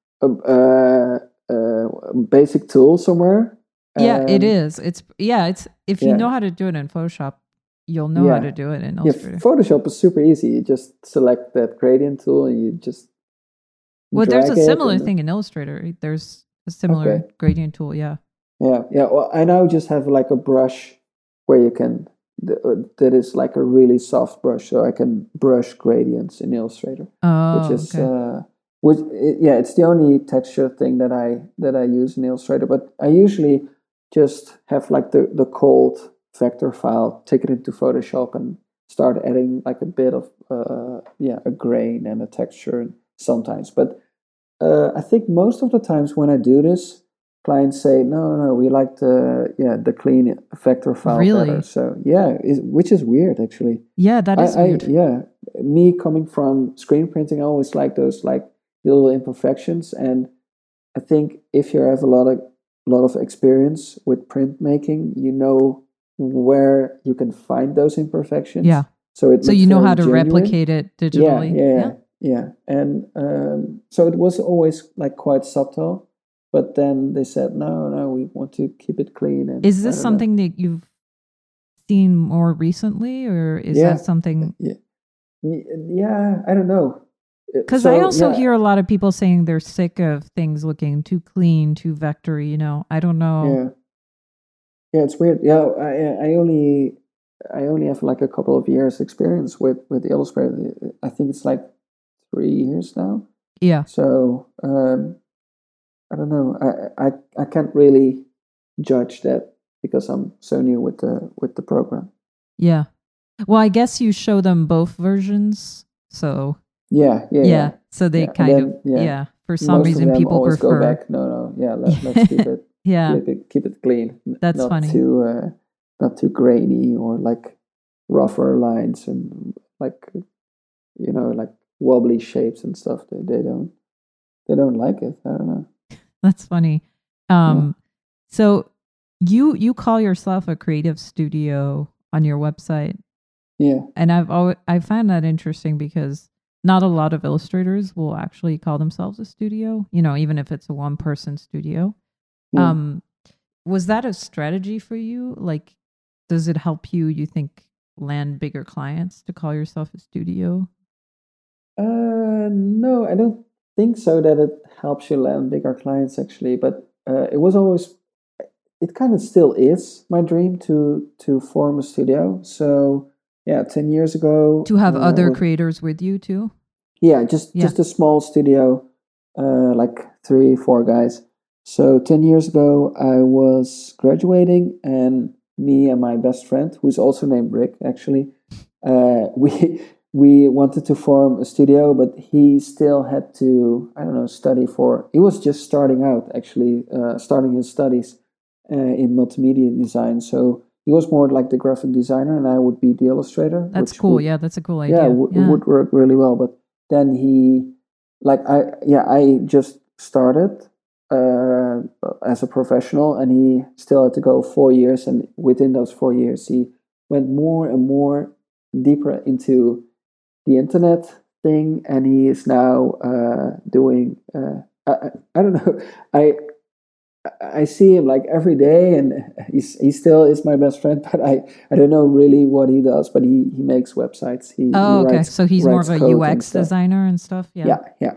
C: uh, uh, basic tool somewhere.
B: Yeah, it
C: Um,
B: is. It's yeah, it's if you
C: yeah.
B: know how to do it in Photoshop, you'll know how
C: Yeah.
B: to do it in
C: Yeah,
B: Illustrator.
C: Photoshop is super easy. You just select that gradient tool and you just
B: Well, there's a
C: drag it
B: similar
C: and-
B: thing in Illustrator. There's a similar
C: Okay.
B: gradient tool. Yeah.
C: Yeah, yeah. Well, I now just have like a brush where you can th- uh, that is like a really soft brush, so I can brush gradients in Illustrator,
B: Oh,
C: which is
B: okay.
C: uh, which it, yeah, it's the only texture thing that I that I use in Illustrator. But I usually just have like the the cold vector file, take it into Photoshop, and start adding like a bit of uh, yeah, a grain and a texture sometimes. But uh, I think most of the times when I do this, clients say, no, no, we like the yeah the clean vector file
B: Really?
C: better. So yeah, is, which is weird actually.
B: Yeah, that is
C: I,
B: weird.
C: I, yeah, me coming from screen printing, I always like those like little imperfections, and I think if you have a lot of lot of experience with printmaking, you know where you can find those imperfections.
B: Yeah.
C: So it
B: So
C: looks
B: you know
C: very
B: how to
C: genuine.
B: replicate it
C: Yeah,
B: digitally.
C: yeah, yeah, yeah. And um, so it was always like quite subtle. But then they said, no, no, we want to keep it clean. And
B: Is
C: I
B: this
C: don't know.
B: something that you've seen more recently, or is
C: Yeah.
B: that something?
C: Yeah, Y- yeah, I don't know. Uh,
B: Because
C: so,
B: I also
C: yeah,
B: hear a lot of people saying they're sick of things looking too clean, too vectory. You know, I don't know.
C: Yeah, yeah, it's weird. Yeah, I I only I only have like a couple of years experience with with Illustrator. I think it's like three years now.
B: Yeah.
C: So um, I don't know. I, I I can't really judge that because I'm so new with the with the program.
B: Yeah. Well, I guess you show them both versions. So
C: Yeah, yeah,
B: yeah.
C: yeah.
B: So they
C: Yeah, and
B: kind
C: then,
B: of
C: yeah,
B: yeah. For some
C: Most
B: reason,
C: of them
B: people
C: always
B: prefer.
C: go back. No, no, yeah, let, let's keep it,
B: Yeah.
C: keep it, keep it clean. N-
B: That's
C: not
B: funny.
C: too, uh, not too grainy or like rougher lines and like you know like wobbly shapes and stuff. They they don't they don't like it. I don't know.
B: That's funny. Um, so you you call yourself a creative studio on your website,
C: Yeah,
B: and I've always I find that interesting because not a lot of illustrators will actually call themselves a studio. You know, even if it's a one person studio.
C: yeah.
B: Um, was that a strategy for you? Like, does it help you? You think land bigger clients to call yourself a studio?
C: Uh, no, I don't think so that it helps you land bigger clients actually, but uh, it was always, it kind of still is my dream to to form a studio. So yeah, ten years ago,
B: To have
C: uh,
B: other
C: was-
B: creators with you too?
C: yeah, just
B: Yeah.
C: just a small studio, uh, like three, four guys. So ten years ago, I was graduating, and me and my best friend, who's also named Rick, actually, uh, we we wanted to form a studio, but he still had to, I don't know, study for. He was just starting out, actually, uh, starting his studies uh, in multimedia design. So he was more like the graphic designer, and I would be the illustrator.
B: That's
C: which
B: cool.
C: would-
B: Yeah, that's a cool idea.
C: yeah, w- it would work really well. But then he, like, I, yeah, I just started uh, uh, as a professional, and he still had to go four years. And within those four years, he went more and more deeper into the internet thing, and he is now uh, doing. Uh, I, I don't know. I I see him like every day, and he's he still is my best friend. But I, I don't know really what he does. But he, he makes websites. He,
B: oh,
C: he
B: okay.
C: writes,
B: So he's more of a U X
C: and
B: designer and stuff. Yeah.
C: Yeah, yeah.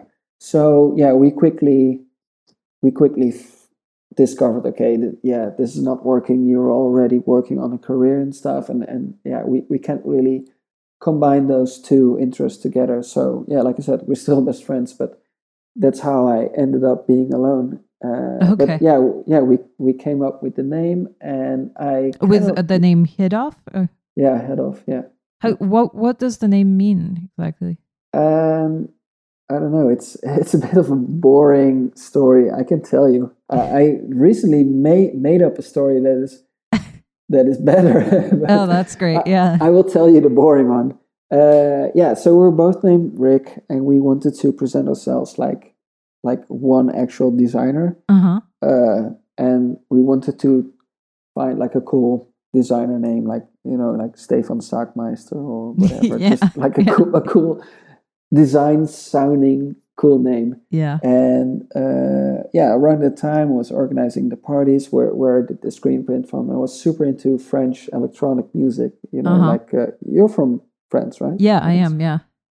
C: So yeah, we quickly we quickly f- discovered. Okay, th- yeah, this is not working. You're already working on a career and stuff, and and yeah, we, we can't really combine those two interests together. So yeah, like I said, we're still best friends, but that's how I ended up being alone. Uh,
B: Okay.
C: But yeah, w- yeah, we we came up with the name, and I
B: With
C: kind of-
B: the name Hedoff? Or
C: yeah, head off, yeah.
B: how, what what does the name mean exactly?
C: Um, I don't know. It's it's a bit of a boring story. I can tell you. Uh, I recently made made up a story that is that is better.
B: Oh, that's great. Yeah.
C: I, I will tell you the boring one. Uh, yeah. So we're both named Rick, and we wanted to present ourselves like like one actual designer.
B: Uh-huh.
C: Uh, and we wanted to find like a cool designer name, like you know, like Stefan Sackmeister or whatever.
B: Yeah,
C: Just like a
B: yeah.
C: cool, a cool design sounding cool name.
B: Yeah.
C: And uh, yeah, around that time I was organizing the parties where, where I did the screen print from. I was super into French electronic music. You know,
B: Uh-huh.
C: like uh, you're from France, right?
B: Yeah, I am. Yeah.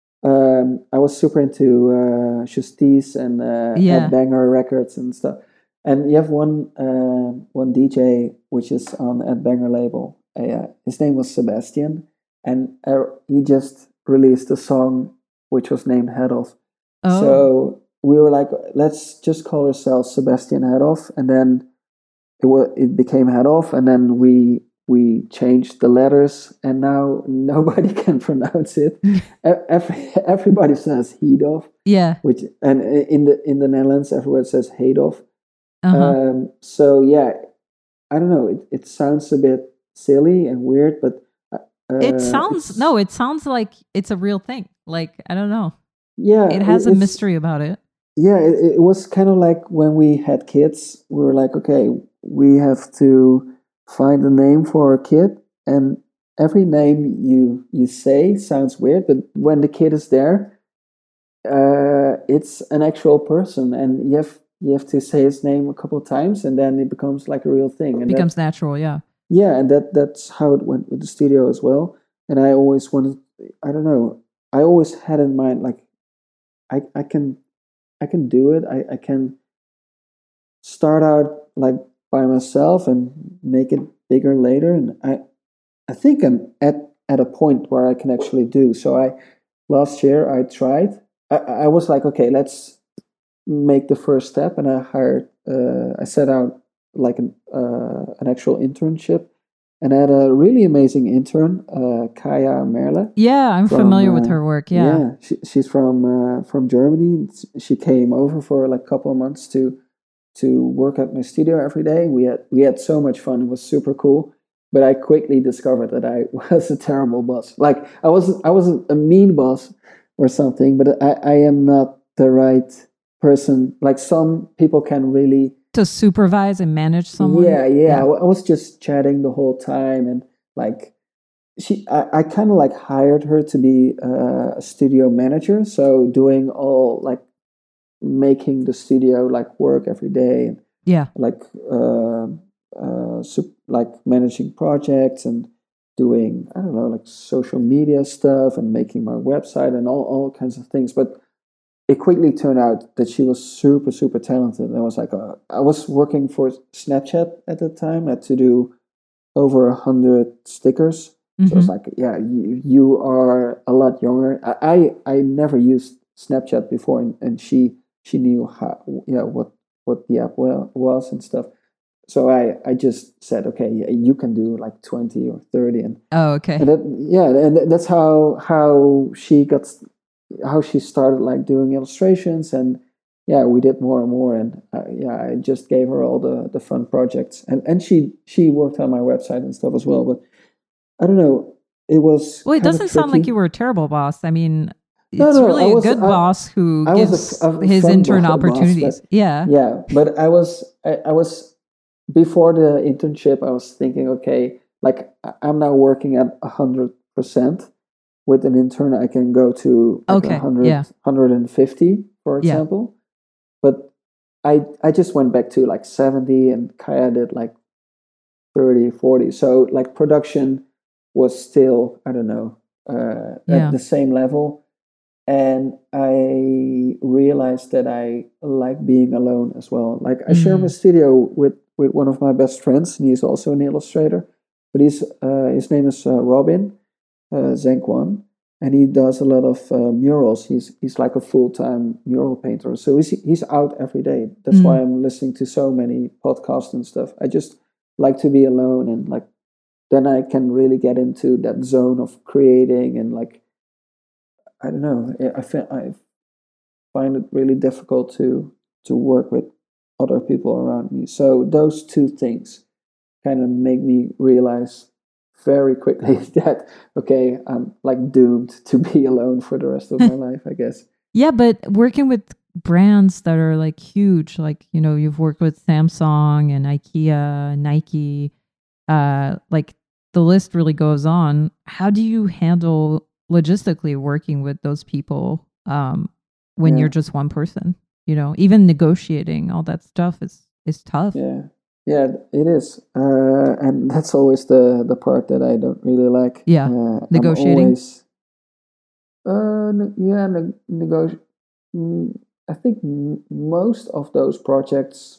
C: Um, I was super into uh, Justice and uh,
B: Yeah.
C: Ed Banger records and stuff. And you have one uh, one D J which is on Ed Banger label. Uh, his name was Sebastian, and uh, he just released a song which was named Head Off.
B: Oh.
C: So we were like, let's just call ourselves Sebastian Head Off, and then it was it became Head Off, and then we we changed the letters, and now nobody can pronounce it. E- Every, everybody says Head Off,
B: Yeah.
C: which and in the in the Netherlands everyone says Head Off.
B: Uh-huh.
C: Um, so yeah, I don't know. It it sounds a bit silly and weird, but uh,
B: it sounds
C: it's-
B: no, it sounds like it's a real thing. Like, I don't know.
C: Yeah,
B: It has a
C: it's-
B: mystery about it.
C: Yeah, it, it was kind of like when we had kids. We were like, okay, we have to find a name for our kid, and every name you you say sounds weird, but when the kid is there, uh, it's an actual person, and you have you have to say his name a couple of times, and then it becomes like a real thing. And
B: It
C: that-
B: becomes natural. Yeah.
C: yeah, and that that's how it went with the studio as well. And I always wanted, I don't know, I always had in mind like, I I can, I can do it. I I can start out like by myself and make it bigger later. And I I think I'm at at a point where I can actually do. So I last year I tried. I I was like, okay, let's make the first step, and I hired. Uh, I set out like an uh, an actual internship, and I had a really amazing intern, uh, Kaya Merle.
B: Yeah, I'm
C: From,
B: familiar with
C: uh,
B: her work. Yeah.
C: she, she's from uh, from Germany. She came over for like a couple of months to to work at my studio every day. We had we had so much fun. It was super cool. But I quickly discovered that I was a terrible boss. Like I wasn't I wasn't a mean boss or something, but I, I am not the right person. Like some people can really
B: To supervise and manage someone.
C: yeah, yeah. I w- I was just chatting the whole time, and like she, I, I kind of like hired her to be uh, a studio manager, so doing all like making the studio like work every day, and
B: Yeah.
C: like uh, uh, sup- like managing projects and doing I don't know like social media stuff and making my website and all all kinds of things, but it quickly turned out that she was super, super talented. And I was like, uh, I was working for Snapchat at the time. I had to do over a hundred stickers.
B: Mhm.
C: So I was like, yeah, you, you are a lot younger. I, I, I never used Snapchat before, and, and she she knew how, yeah, what what the app well was and stuff. So I, I just said, okay, yeah, you can do like twenty or thirty, and
B: Oh, okay.
C: and that, yeah, and that's how how she got how she started like doing illustrations, and yeah, we did more and more, and uh, yeah, I just gave her all the the fun projects, and and she she worked on my website and stuff as well. But I don't know, it was
B: Well, it
C: kinda
B: doesn't sound like
C: tricky.
B: you were a terrible boss. I mean, it's
C: No, no,
B: really
C: I
B: a
C: was-
B: good
C: I-
B: boss who
C: I was a
B: gives
C: f- a
B: his
C: fun
B: intern
C: boss,
B: opportunities.
C: but-
B: yeah.
C: Yeah, but I was I, I was before the internship. I was thinking, okay, like I- I'm now working at a hundred percent. With an intern, I can go to like
B: Okay,
C: one hundred,
B: yeah.
C: one hundred fifty, for
B: Yeah.
C: example. But I I just went back to like seventy, and Kaya did like thirty, forty. So like production was still, I don't know, uh,
B: Yeah.
C: at the same level. And I realized that I like being alone as well. Like I share
B: Mm.
C: my studio with, with one of my best friends, and he's also an illustrator. But he's uh, his name is uh, Robin uh, Zenkwan, and he does a lot of uh, murals. He's he's like a full time mural painter, so he's he's out every day. That's
B: Mm.
C: why I'm listening to so many podcasts and stuff. I just like to be alone, and like then I can really get into that zone of creating, and like I don't know. I find I find it really difficult to to work with other people around me. So those two things kind of make me realize very quickly that okay, I'm like doomed to be alone for the rest of my life, I guess.
B: Yeah, but working with brands that are like huge, like, you know, you've worked with Samsung and IKEA, Nike, uh, like the list really goes on. How do you handle logistically working with those people um, when
C: Yeah.
B: you're just one person? You know, even negotiating all that stuff is is tough.
C: Yeah, yeah, it is, uh, and that's always the the part that I don't really like.
B: Yeah,
C: uh, I'm
B: negotiating?
C: always, uh, ne- yeah, ne- negoti- mm, I think m- most of those projects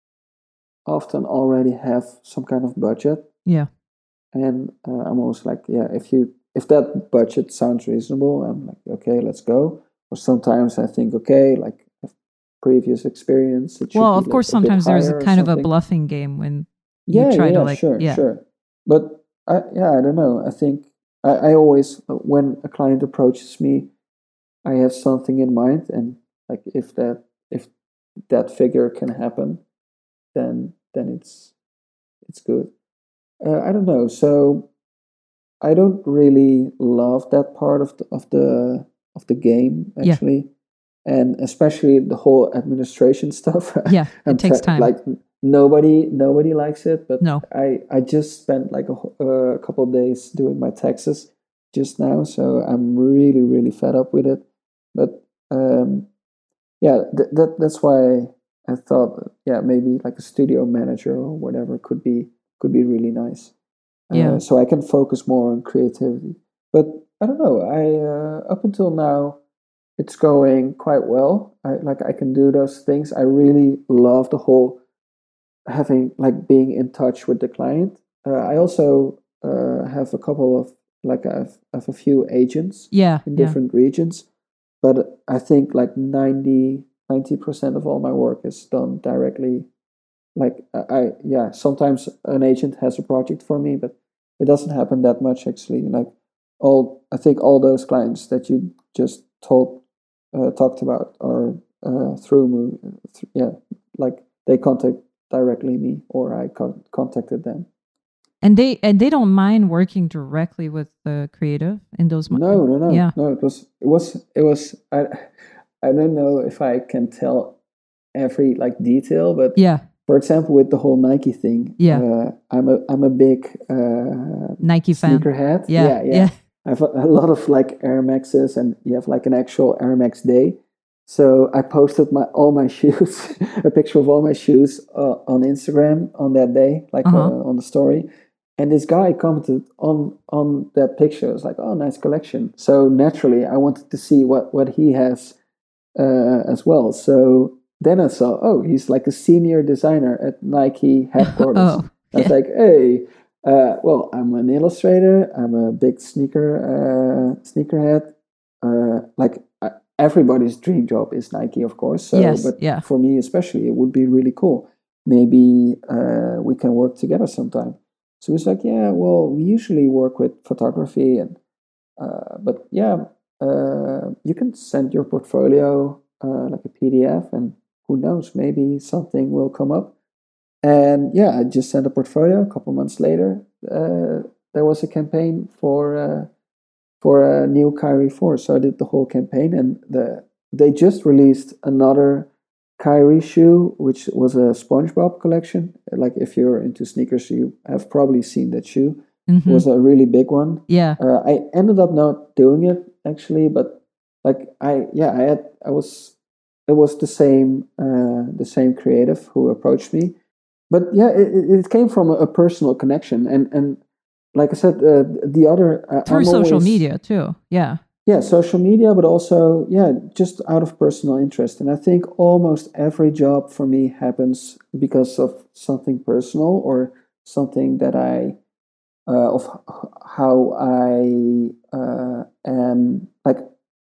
C: often already have some kind of budget,
B: Yeah.
C: and uh, I'm always like, yeah, if you if that budget sounds reasonable, I'm like, okay, let's go. Or sometimes I think, okay, like previous experience. It should
B: Well,
C: be,
B: of
C: like,
B: course,
C: a bit
B: sometimes there's a
C: higher or
B: kind of a
C: something.
B: bluffing game when you
C: Yeah,
B: try
C: yeah,
B: to
C: yeah,
B: like,
C: sure,
B: yeah.
C: sure. But I, yeah, I don't know. I think I, I always, when a client approaches me, I have something in mind, and like if that if that figure can happen, then then it's it's good. Uh, I don't know. So I don't really love that part of the of the of the game
B: Yeah.
C: actually, and especially the whole administration stuff.
B: Yeah, it
C: I'm
B: takes
C: te-
B: time.
C: Like nobody nobody likes it, but
B: No.
C: I I just spent like a, wh- uh, a couple of days doing my taxes just now, so I'm really really fed up with it. But um, yeah, th- that that's why I thought yeah maybe like a studio manager or whatever could be could be really nice.
B: Yeah.
C: Uh, so I can focus more on creativity. But I don't know. I uh, up until now, it's going quite well. I like I can do those things. I really love the whole having like being in touch with the client. Uh, I also uh, have a couple of like I have, I have a few agents
B: Yeah.
C: in
B: Yeah.
C: different regions, but I think like ninety percent of all my work is done directly. Like I, I yeah, sometimes an agent has a project for me, but it doesn't happen that much actually. Like all, I think all those clients that you just told uh, talked about are uh, through me. Th- yeah, like they contact directly me, or I con- contacted them.
B: And they and they don't mind working directly with the creative in those. mo-
C: No, no, no,
B: Yeah.
C: no. It was, it was, it was. I, I don't know if I can tell every like detail, but
B: Yeah.
C: for example, with the whole Nike thing,
B: Yeah.
C: uh, I'm a I'm a big uh,
B: Nike fan.
C: sneakerhead.
B: Yeah.
C: yeah, yeah.
B: Yeah.
C: I have a, a lot of like Air Maxes, and you have like an actual Air Max day. So I posted my all my shoes, a picture of all my shoes uh, on Instagram on that day, like
B: Uh-huh.
C: uh, on the story. And this guy commented on on that picture. It was like, "Oh, nice collection." So naturally, I wanted to see what what he has uh, as well. So then I saw, oh, he's like a senior designer at Nike headquarters.
B: Oh,
C: I was
B: yeah.
C: like, hey, uh, well, I'm an illustrator. I'm a big sneaker uh, sneakerhead. Uh, like uh, everybody's dream job is Nike, of course. So,
B: Yes,
C: but
B: yeah.
C: for me especially, it would be really cool. Maybe uh, we can work together sometime. So he's like, yeah, well, we usually work with photography, and uh, but yeah, uh, you can send your portfolio uh, like a P D F, and who knows, maybe something will come up. And yeah, I just sent a portfolio. A couple months later, uh, there was a campaign for uh, for a new Kyrie four. So I did the whole campaign, and the they just released another Kyrie shoe, which was a SpongeBob collection. Like if you're into sneakers, you have probably seen that shoe.
B: Mm-hmm.
C: It was a really big one.
B: Yeah.
C: Uh, I ended up not doing it actually, but like I yeah I had I was it was the same uh, the same creative who approached me, but yeah it, it came from a, a personal connection, and and like I said uh, the other uh,
B: through
C: I'm
B: social
C: always,
B: media too. Yeah.
C: Yeah, social media, but also, yeah, just out of personal interest. And I think almost every job for me happens because of something personal or something that I, uh, of how I uh, am, like,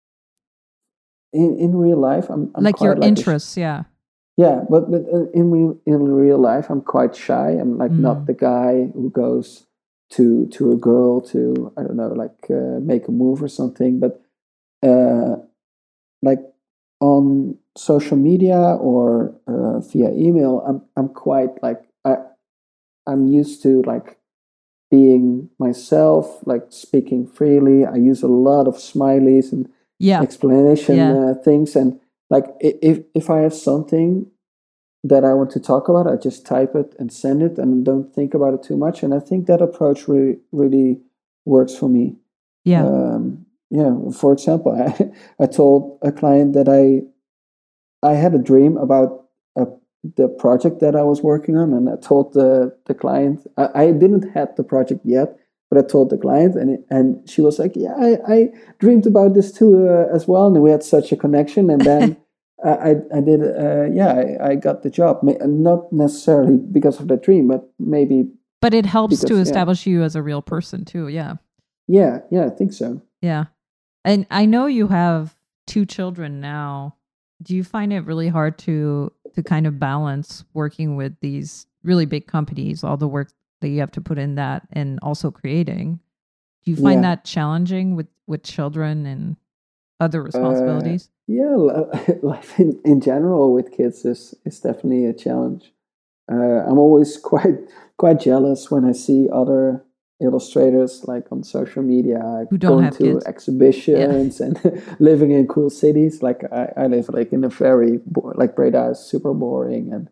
C: in, in real life, I'm, I'm
B: like
C: quite
B: your
C: like
B: interests,
C: a,
B: yeah.
C: Yeah, but, but in, real, in real life, I'm quite shy. I'm like
B: Mm.
C: not the guy who goes to to a girl to, I don't know, like uh, make a move or something. But uh, like on social media or uh, via email, I'm I'm quite like I I'm used to like being myself, like speaking freely. I use a lot of smileys and
B: Yeah.
C: explanation
B: Yeah.
C: uh, things, and like i- if if I have something that I want to talk about, I just type it and send it and don't think about it too much. And I think that approach really really works for me.
B: Yeah.
C: Um, yeah. For example, I I told a client that I I had a dream about a, the project that I was working on, and I told the the client I, I didn't have the project yet, but I told the client, and it, and she was like, "Yeah, I, I dreamed about this too uh, as well," and we had such a connection. And then I I, I did uh, yeah I, I got the job, not necessarily because of the dream, but maybe.
B: But it helps
C: because,
B: to
C: yeah.
B: establish you as a real person too. Yeah.
C: Yeah, yeah, I think so.
B: Yeah. And I know you have two children now. Do you find it really hard to to kind of balance working with these really big companies, all the work that you have to put in that, and also creating? Do you find
C: Yeah.
B: that challenging with, with children and other
C: Uh,
B: responsibilities?
C: yeah, li- life in, in general with kids is is definitely a challenge. Uh, I'm always quite quite jealous when I see other illustrators like on social media
B: Who don't
C: going
B: have
C: to
B: kids?
C: exhibitions and living in cool cities. Like I, I live like in a very bo- like Breda is super boring, and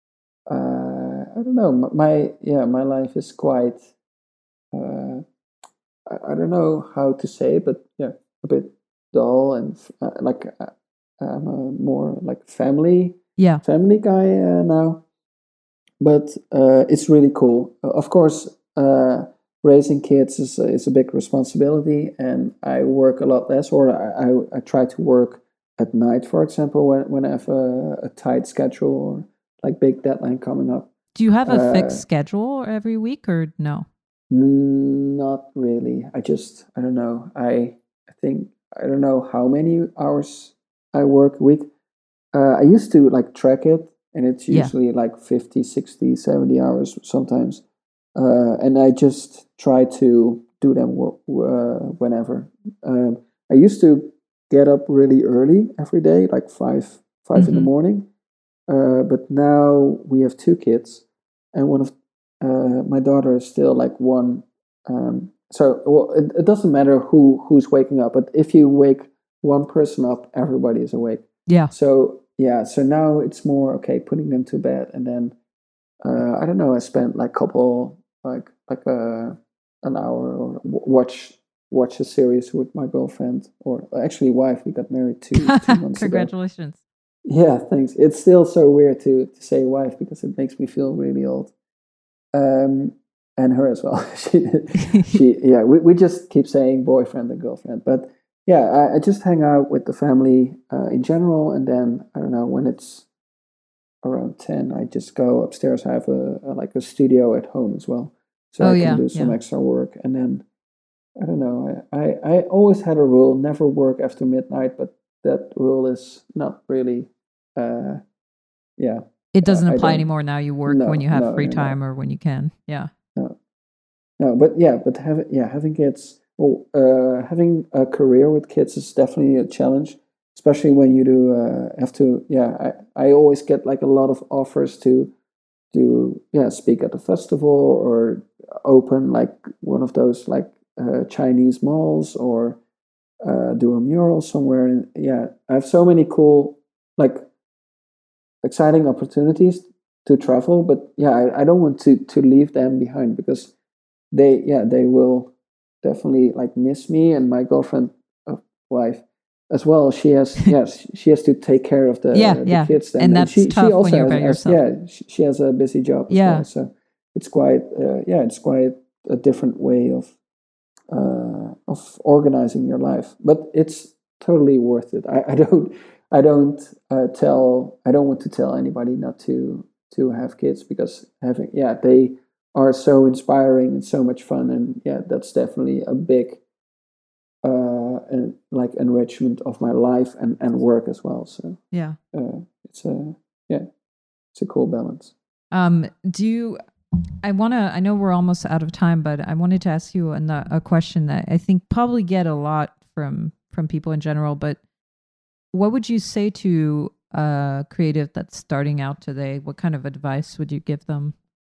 C: uh, I don't know. m- My yeah, my life is quite. Uh, I, I don't know how to say it, but yeah, a bit dull and uh, like uh, I'm a more like family
B: Yeah.
C: family guy uh, now. But uh, it's really cool. Uh, Of course, uh, raising kids is a, is a big responsibility, and I work a lot less, or I, I, I try to work at night, for example, when, when I have a, a tight schedule or like big deadline coming up.
B: Do you have a
C: Uh,
B: fixed schedule every week or no?
C: Mm, Not really. I just, I don't know. I, I think, I don't know how many hours I work a week. Uh, I used to like track it, and it's
B: Yeah.
C: usually like fifty, sixty, seventy hours sometimes. Uh, and I just try to do them w- uh, whenever. Um, I used to get up really early every day, like five, five in the
B: Mhm.
C: morning. Uh, but now we have two kids, and one of uh, my daughter is still like one. Um, so well, it, it doesn't matter who who's waking up, but if you wake one person up, everybody is awake.
B: Yeah.
C: So yeah, so now it's more okay putting them to bed, and then uh, I don't know. I spent like couple like like a an hour or w- watch watch a series with my girlfriend, or actually wife. We got married two two months ago.
B: Congratulations.
C: Yeah, thanks. It's still so weird to to say wife because it makes me feel really old. Um, and her as well. she, she, yeah. We, we just keep saying boyfriend and girlfriend, but yeah, I, I just hang out with the family uh, in general, and then I don't know when it's around ten, I just go upstairs. I have a, a like a studio at home as well, so
B: Oh,
C: I can
B: yeah,
C: do some
B: yeah.
C: extra work, and then I don't know. I, I, I always had a rule: never work after midnight, but that rule is not really. Uh, yeah,
B: It doesn't
C: uh, I
B: apply
C: don't.
B: anymore now. You work when
C: No,
B: you have
C: no,
B: free
C: no, no,
B: time or when you can. Yeah.
C: no, no. But yeah, but having yeah having kids or uh, having a career with kids is definitely a challenge, especially when you do uh, have to. Yeah, I I always get like a lot of offers to to yeah speak at a festival or open like one of those like uh, Chinese malls or uh, do a mural somewhere. And yeah, I have so many cool, like, exciting opportunities to travel. But yeah, I, I don't want to to leave them behind, because they yeah they will definitely like miss me, and my girlfriend, uh, wife as well. She has yes she has to take care of the,
A: yeah,
C: the
A: yeah.
C: kids. Then.
A: And that's
C: she,
A: tough
C: she also
A: when you're
C: has,
A: by
C: has-
A: yourself.
C: yeah she, she has a busy job as
A: Yeah.
C: well. So it's quite uh, yeah it's quite a different way of uh, of organizing your life, but it's totally worth it. I, I don't I don't uh, tell I don't want to tell anybody not to to have kids, because having yeah they are so inspiring and so much fun, and yeah that's definitely a big uh and like enrichment of my life and and work as well. So
A: Yeah.
C: uh, it's a yeah it's a cool balance.
A: Um, do you, I want to, I know we're almost out of time, but I wanted to ask you a, a question that I think probably get a lot from, from people in general, but what would you say to a creative that's starting out today? What kind of advice would you give them?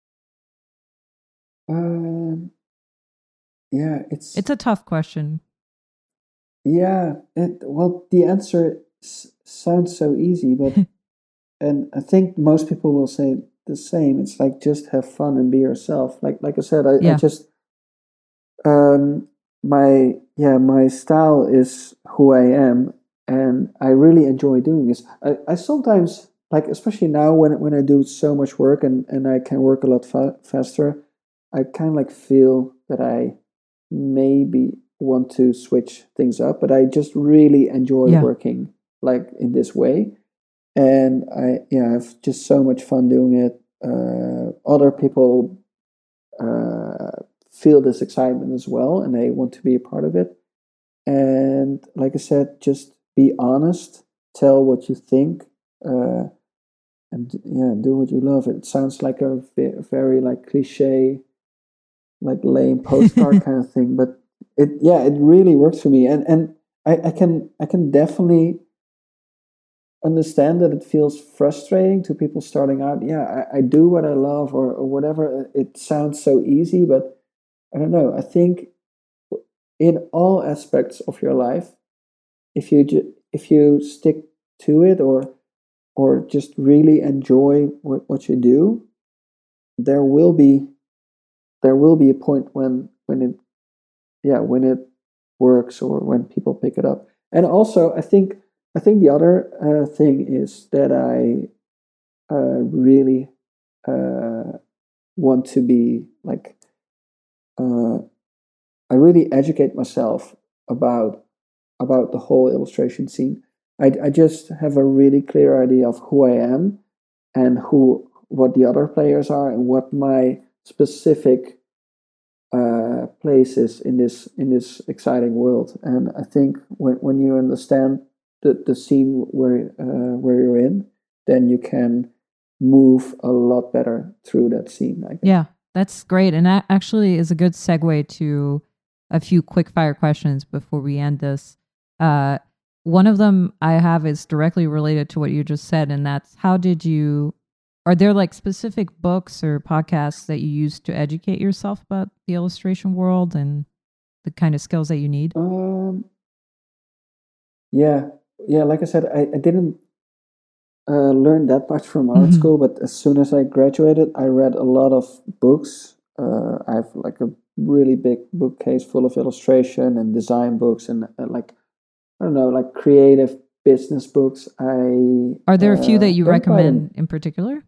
C: Um, yeah, it's
A: It's a tough question.
C: yeah. It, well, the answer s- sounds so easy, but and I think most people will say the same. It's like, just have fun and be yourself. Like like I said, I, I
A: Yeah.
C: just um my yeah my style is who I am, and I really enjoy doing this. I, I sometimes, like, especially now when when I do so much work and and I can work a lot fa- faster, I kind of like feel that I maybe want to switch things up, but I just really enjoy
A: Yeah.
C: working like in this way. And I yeah, I have just so much fun doing it. Uh, other people uh, feel this excitement as well, and they want to be a part of it. And like I said, just be honest, tell what you think, uh, and yeah, do what you love. It sounds like a ve- very like cliche, like lame postcard kind of thing, but it yeah, it really works for me. And and I, I can I can definitely understand that it feels frustrating to people starting out. Yeah, I, I do what I love, or, or whatever. It sounds so easy, but I don't know. I think in all aspects of your life, if you ju- if you stick to it, or or just really enjoy what, what you do, there will be there will be a point when when it yeah when it works, or when people pick it up. And also, I think I think the other uh, thing is that I uh, really uh, want to be like uh, I really educate myself about about the whole illustration scene. I, I just have a really clear idea of who I am, and who what the other players are, and what my specific uh, place is in this in this exciting world. And I think when when you understand the, the scene where uh, where you're in, then you can move a lot better through that scene, I guess.
A: Yeah, that's great. And that actually is a good segue to a few quick fire questions before we end this. Uh, one of them I have is directly related to what you just said, and that's, how did you, are there like specific books or podcasts that you use to educate yourself about the illustration world and the kind of skills that you need?
C: Um, yeah, yeah. Like I said, I, I didn't uh, learn that much from art
A: Mhm.
C: school, but as soon as I graduated, I read a lot of books. Uh, I have like a really big bookcase full of illustration and design books, and uh, like I don't know, like creative business books. I
A: Are there a few
C: uh,
A: that you
C: don't buy them.
A: recommend in particular?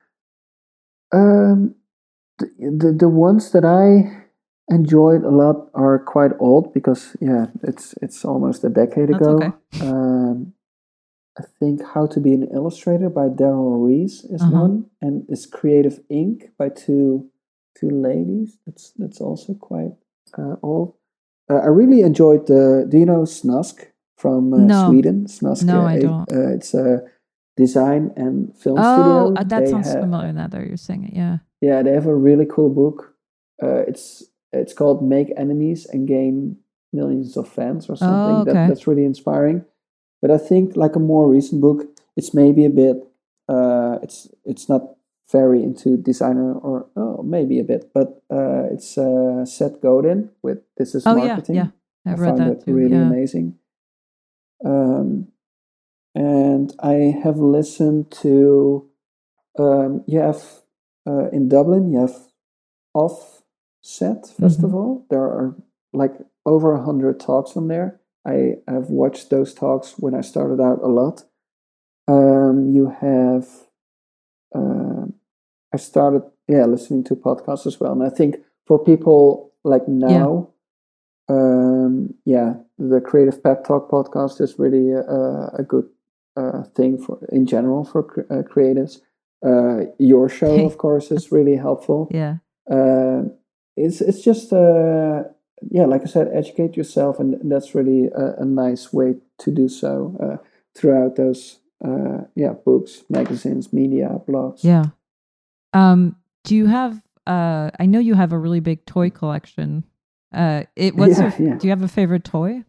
C: Um, the, the the ones that I enjoyed a lot are quite old, because yeah, it's it's almost a decade
A: That's
C: ago.
A: okay.
C: Um, I think How to Be an Illustrator by Daryl Rees is
A: Uh-huh.
C: one, and it's Creative Ink by two two ladies. That's that's also quite uh, old. Uh, I really enjoyed the. Do you know Snask from uh,
A: No.
C: Sweden? Snask.
A: No,
C: uh,
A: I
C: a-
A: don't.
C: Uh, it's a design and film
A: Oh,
C: studio.
A: uh, that
C: They
A: sounds
C: ha-
A: familiar now that you're saying it. Yeah.
C: Yeah, they have a really cool book. Uh, it's it's called Make Enemies and Gain Millions of Fans, or something.
A: Oh,
C: That
A: okay.
C: that's really inspiring. But I think like a more recent book, it's maybe a bit. Uh, it's it's not very into designer, or oh, maybe a bit, but uh, it's uh, Seth Godin with This Is
B: Oh
C: Marketing.
B: yeah, yeah. I've
C: I
B: read
C: found
B: that
C: it
B: too.
C: really
B: Yeah.
C: amazing. Um, and I have listened to, um, you have uh, in Dublin, you have Offset Festival. Mm-hmm. There are like over a hundred talks on there. I have watched those talks when I started out a lot. Um, you have, uh, I started, yeah, listening to podcasts as well. And I think for people like now, yeah, um, yeah the Creative Pep Talk podcast is really a, a good uh, thing for in general for uh, creatives. Uh, your show, of course, is really helpful.
B: Yeah.
C: Uh, it's it's just uh, yeah, like I said, educate yourself, and that's really a, a nice way to do so uh, throughout those uh, yeah books, magazines, media, blogs.
B: Yeah. Um. Do you have? Uh. I know you have a really big toy collection. Uh. It. What's
C: yeah,
B: your?
C: Yeah.
B: Do you have a favorite toy?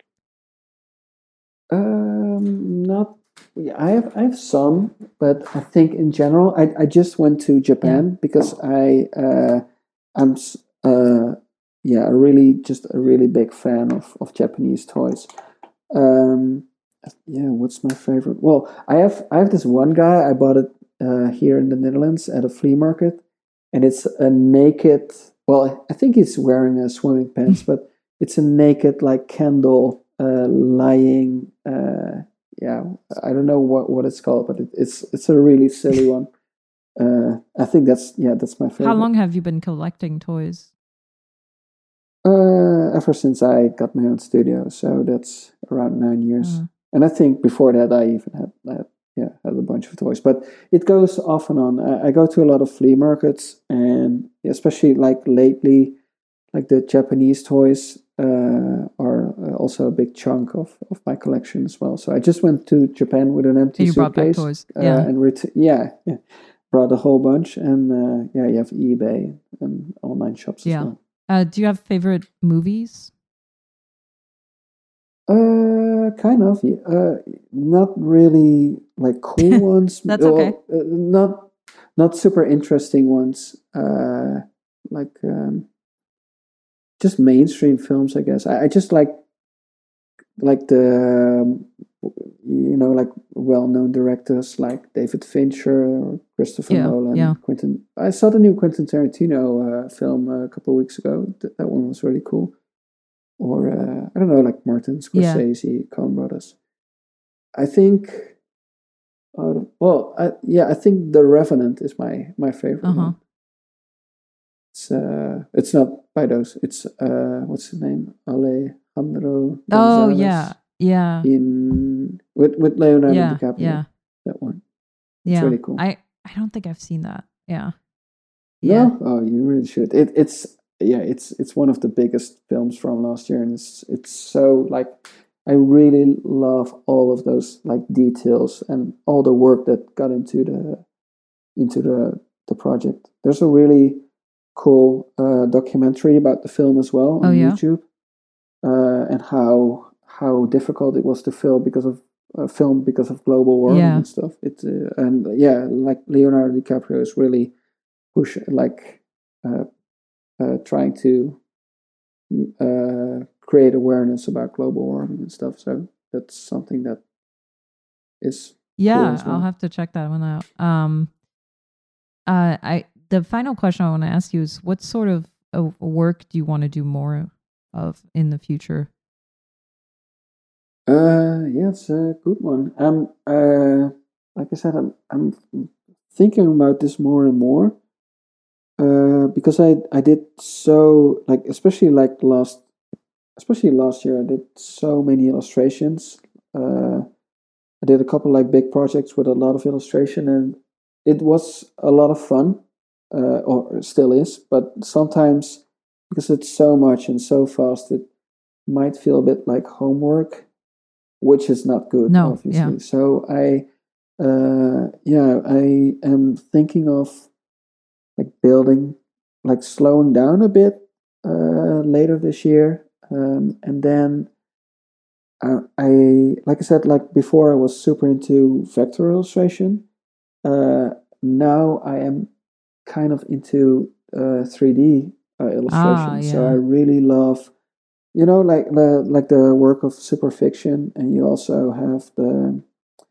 C: Um. Not. Yeah, I have I have some, but I think in general, I I just went to Japan yeah. because I uh I'm uh yeah a really just a really big fan of of Japanese toys. Um, yeah, what's my favorite? Well, I have I have this one guy. I bought it uh, here in the Netherlands at a flea market, and it's a naked. Well, I think he's wearing a swimming pants, but it's a naked like candle uh, lying. Uh, yeah, I don't know what, what it's called, but it, it's it's a really silly one. Uh, I think that's yeah, that's my favorite.
B: How long have you been collecting toys?
C: Uh, ever since I got my own studio, so that's around nine years. Uh. And I think before that, I even had, had yeah had a bunch of toys. But it goes off and on. I, I go to a lot of flea markets, and especially like lately, like the Japanese toys uh, are also a big chunk of, of my collection as well. So I just went to Japan with an empty
B: and you
C: suitcase.
B: Brought back toys,
C: yeah,
B: uh,
C: and ret- yeah, yeah, brought a whole bunch, and uh, yeah, you have eBay and online shops
B: yeah.
C: as well.
B: Uh, do you have favorite movies?
C: Uh, kind of. Uh, not really like cool ones.
B: That's okay.
C: Well, uh, not not super interesting ones. Uh, like um, just mainstream films, I guess. I, I just like like the um, you know like well-known directors like David Fincher or Christopher
B: yeah,
C: Nolan,
B: yeah.
C: Quentin. I saw the new Quentin Tarantino uh, film uh, a couple of weeks ago. Th- that one was really cool. Or uh, I don't know, like Martin Scorsese, yeah. Coen Brothers. I think, uh, well, I, yeah, I think The Revenant is my my favorite
B: uh-huh.
C: one. It's uh, it's not by those. It's uh, what's his name? Alejandro Gonzalez.
B: Oh yeah, yeah.
C: In with with Leonardo
B: yeah,
C: DiCaprio.
B: Yeah,
C: that one. It's
B: yeah,
C: really cool.
B: I I don't think I've seen that. Yeah.
C: Yeah. No? Oh, you really should. It it's. Yeah, it's it's one of the biggest films from last year, and it's it's so like I really love all of those like details and all the work that got into the into the the project. There's a really cool uh, documentary about the film as well on
B: oh, yeah?
C: YouTube, uh, and how how difficult it was to film because of uh, film because of global warming
B: yeah.
C: and stuff. It uh, and yeah, like Leonardo DiCaprio is really push like. Uh, Uh, trying to uh, create awareness about global warming and stuff. So that's something that is
B: yeah.
C: Cool as well.
B: I'll have to check that one out. Um, uh, I the final question I want to ask you is, what sort of uh, work do you want to do more of in the future?
C: Uh, yeah, it's a good one. Um, uh, like I said, I'm I'm thinking about this more and more. Uh, because I I did so like especially like last especially last year I did so many illustrations. Uh, I did a couple like big projects with a lot of illustration, and it was a lot of fun, uh, or still is. But sometimes because it's so much and so fast, it might feel a bit like homework, which is not good,
B: no,
C: obviously.
B: Yeah.
C: So I, uh, yeah, I am thinking of. Like building, like slowing down a bit uh, later this year, um, and then I, I, like I said, like before, I was super into vector illustration. Uh, now I am kind of into uh, three D uh,
B: Ah,
C: illustration. So
B: yeah.
C: I really love, you know, like the like the work of Superfiction, and you also have the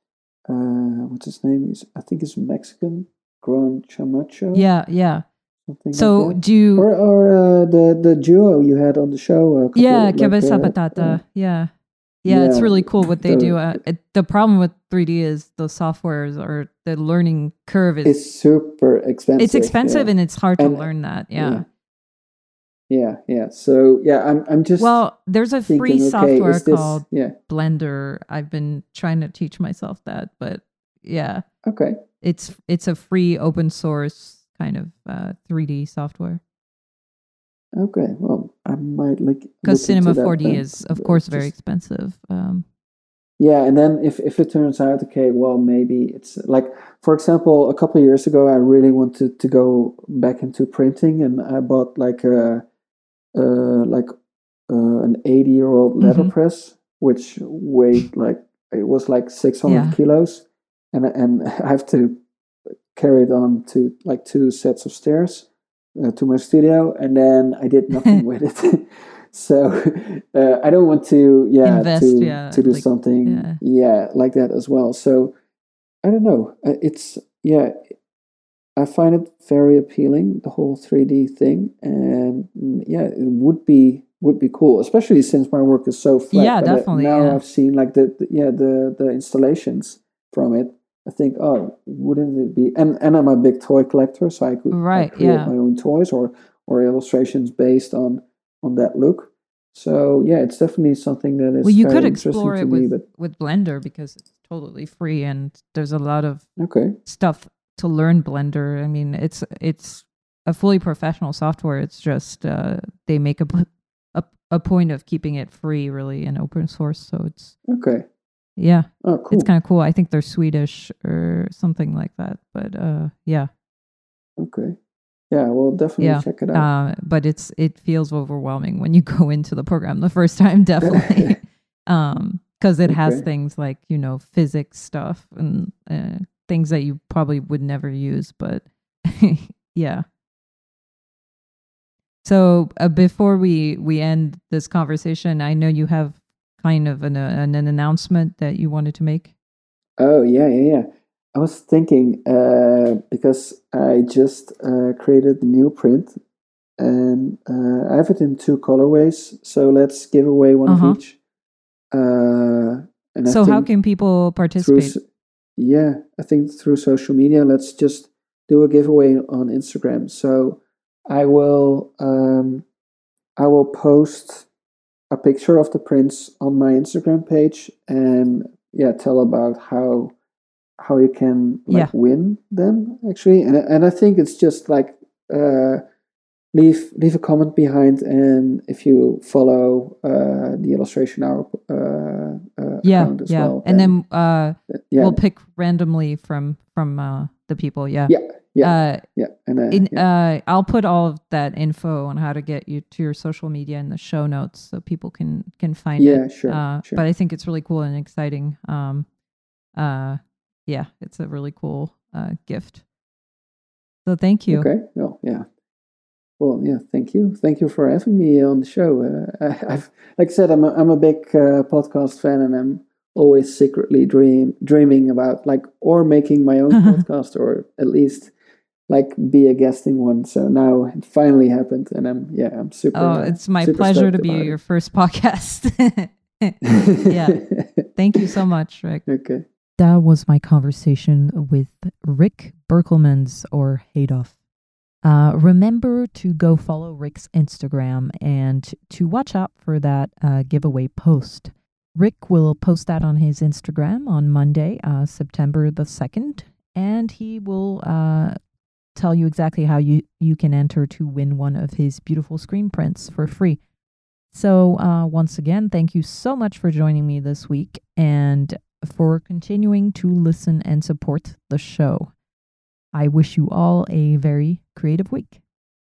C: uh, what's his name? Is I think it's Mexican, Gran Chamacho,
B: Yeah, yeah.
C: something
B: So
C: like that.
B: do you,
C: Or or uh, the the duo you had on the show. A couple,
B: yeah,
C: like,
B: Cabeza
C: uh,
B: Patata.
C: uh,
B: yeah. Yeah, it's
C: yeah,
B: really cool what they
C: the-
B: do. Uh, it, the problem with three D is the softwares or the learning curve is
C: it's super expensive.
B: it's expensive
C: yeah.
B: and it's hard to
C: And-
B: learn that. Yeah.
C: yeah. Yeah, yeah. So yeah, I'm I'm just
B: Well, there's a
C: thinking,
B: free
C: okay,
B: software
C: is this
B: called
C: yeah,
B: Blender. I've been trying to teach myself that, but yeah,
C: okay.
B: it's it's a free open source kind of uh, three D software.
C: Okay, well, I might like
B: Because
C: look
B: Cinema
C: into that
B: four D
C: then.
B: is, of
C: Uh,
B: course, very
C: just-
B: expensive. Um,
C: Yeah, and then if if it turns out okay, well, maybe it's like, for example, a couple of years ago, I really wanted to go back into printing, and I bought like a uh like uh, an eighty year old letterpress, which weighed like it was like six hundred
B: Yeah.
C: kilos, and and I have to carry it on to like two sets of stairs uh, to my studio, and then I did nothing with it. So uh, I don't want to, yeah,
B: Invest,
C: to
B: yeah,
C: to do
B: like-
C: something,
B: yeah.
C: yeah. like that as well. So I don't know. Uh, It's yeah, I find it very appealing, the whole three D thing, and mm, yeah, it would be would be cool, especially since my work is so flat.
B: Yeah,
C: But, uh,
B: definitely,
C: now
B: yeah.
C: I've seen like the, the yeah the the installations from it. I think, oh, wouldn't it be? And and I'm a big toy collector, so I could I
B: Right,
C: create
B: yeah.
C: my own toys or or illustrations based on on that look. So yeah, it's definitely something that is
B: well, you
C: very
B: could
C: interesting
B: explore
C: to
B: it
C: me.
B: with,
C: But
B: with Blender because it's totally free and there's a lot of
C: okay,
B: stuff to learn Blender. I mean, it's it's a fully professional software. It's just uh, they make a, p- a a point of keeping it free, really, and open source. So it's
C: okay,
B: yeah,
C: oh cool,
B: it's kind of cool. I think they're Swedish or something like that. But uh, yeah,
C: okay, yeah, we'll definitely
B: yeah.
C: check it out.
B: Uh, but it's it feels overwhelming when you go into the program the first time, definitely. um, because it has
C: Okay.
B: things like, you know, physics stuff and uh, things that you probably would never use, but yeah. So uh, before we we end this conversation, I know you have kind of an, uh, an an announcement that you wanted to make.
C: Oh yeah, yeah, yeah. I was thinking uh, because I just uh, created the new print, and uh, I have it in two colorways. So let's give away one
B: Uh-huh.
C: of each. Uh, and I
B: So how
C: think
B: can people
C: through,
B: participate?
C: s- yeah, I think through social media. Let's just do a giveaway on Instagram. So I will, um, I will post a picture of the prints on my Instagram page, and yeah, tell about how how you can like
B: Yeah.
C: win them actually. And and I think it's just like uh, leave leave a comment behind, and if you follow uh, the Illustration Hour uh, uh,
B: Yeah,
C: account as
B: yeah.
C: well,
B: And then uh,
C: yeah,
B: we'll pick randomly from from uh, the people. Yeah.
C: yeah, yeah,
B: Uh,
C: yeah, and uh,
B: in,
C: yeah.
B: uh, I'll put all of that info on how to get you to your social media in the show notes so people can can find
C: Yeah,
B: it.
C: sure,
B: Uh,
C: sure.
B: But I think it's really cool and exciting. Um, uh, yeah, it's a really cool uh, gift. So thank you.
C: Okay, well, yeah. Well, yeah. Thank you. Thank you for having me on the show. Uh, I, I've, like I said, I'm a, I'm a big uh, podcast fan, and I'm always secretly dream dreaming about like or making my own podcast, or at least like be a guest in one. So now it finally happened, and I'm yeah, I'm super.
B: Oh,
C: uh,
B: it's my
C: super
B: pleasure to
C: stoked
B: be
C: about
B: your
C: it.
B: first podcast. Yeah. Thank you so much, Rick.
C: Okay.
B: That was my conversation with Rick Berkelmans, or Haydoff. Uh, remember to go follow Rick's Instagram and to watch out for that uh, giveaway post. Rick will post that on his Instagram on Monday, uh, September the second, and he will uh, tell you exactly how you, you can enter to win one of his beautiful screen prints for free. So uh, once again, thank you so much for joining me this week and for continuing to listen and support the show. I wish you all a very creative week.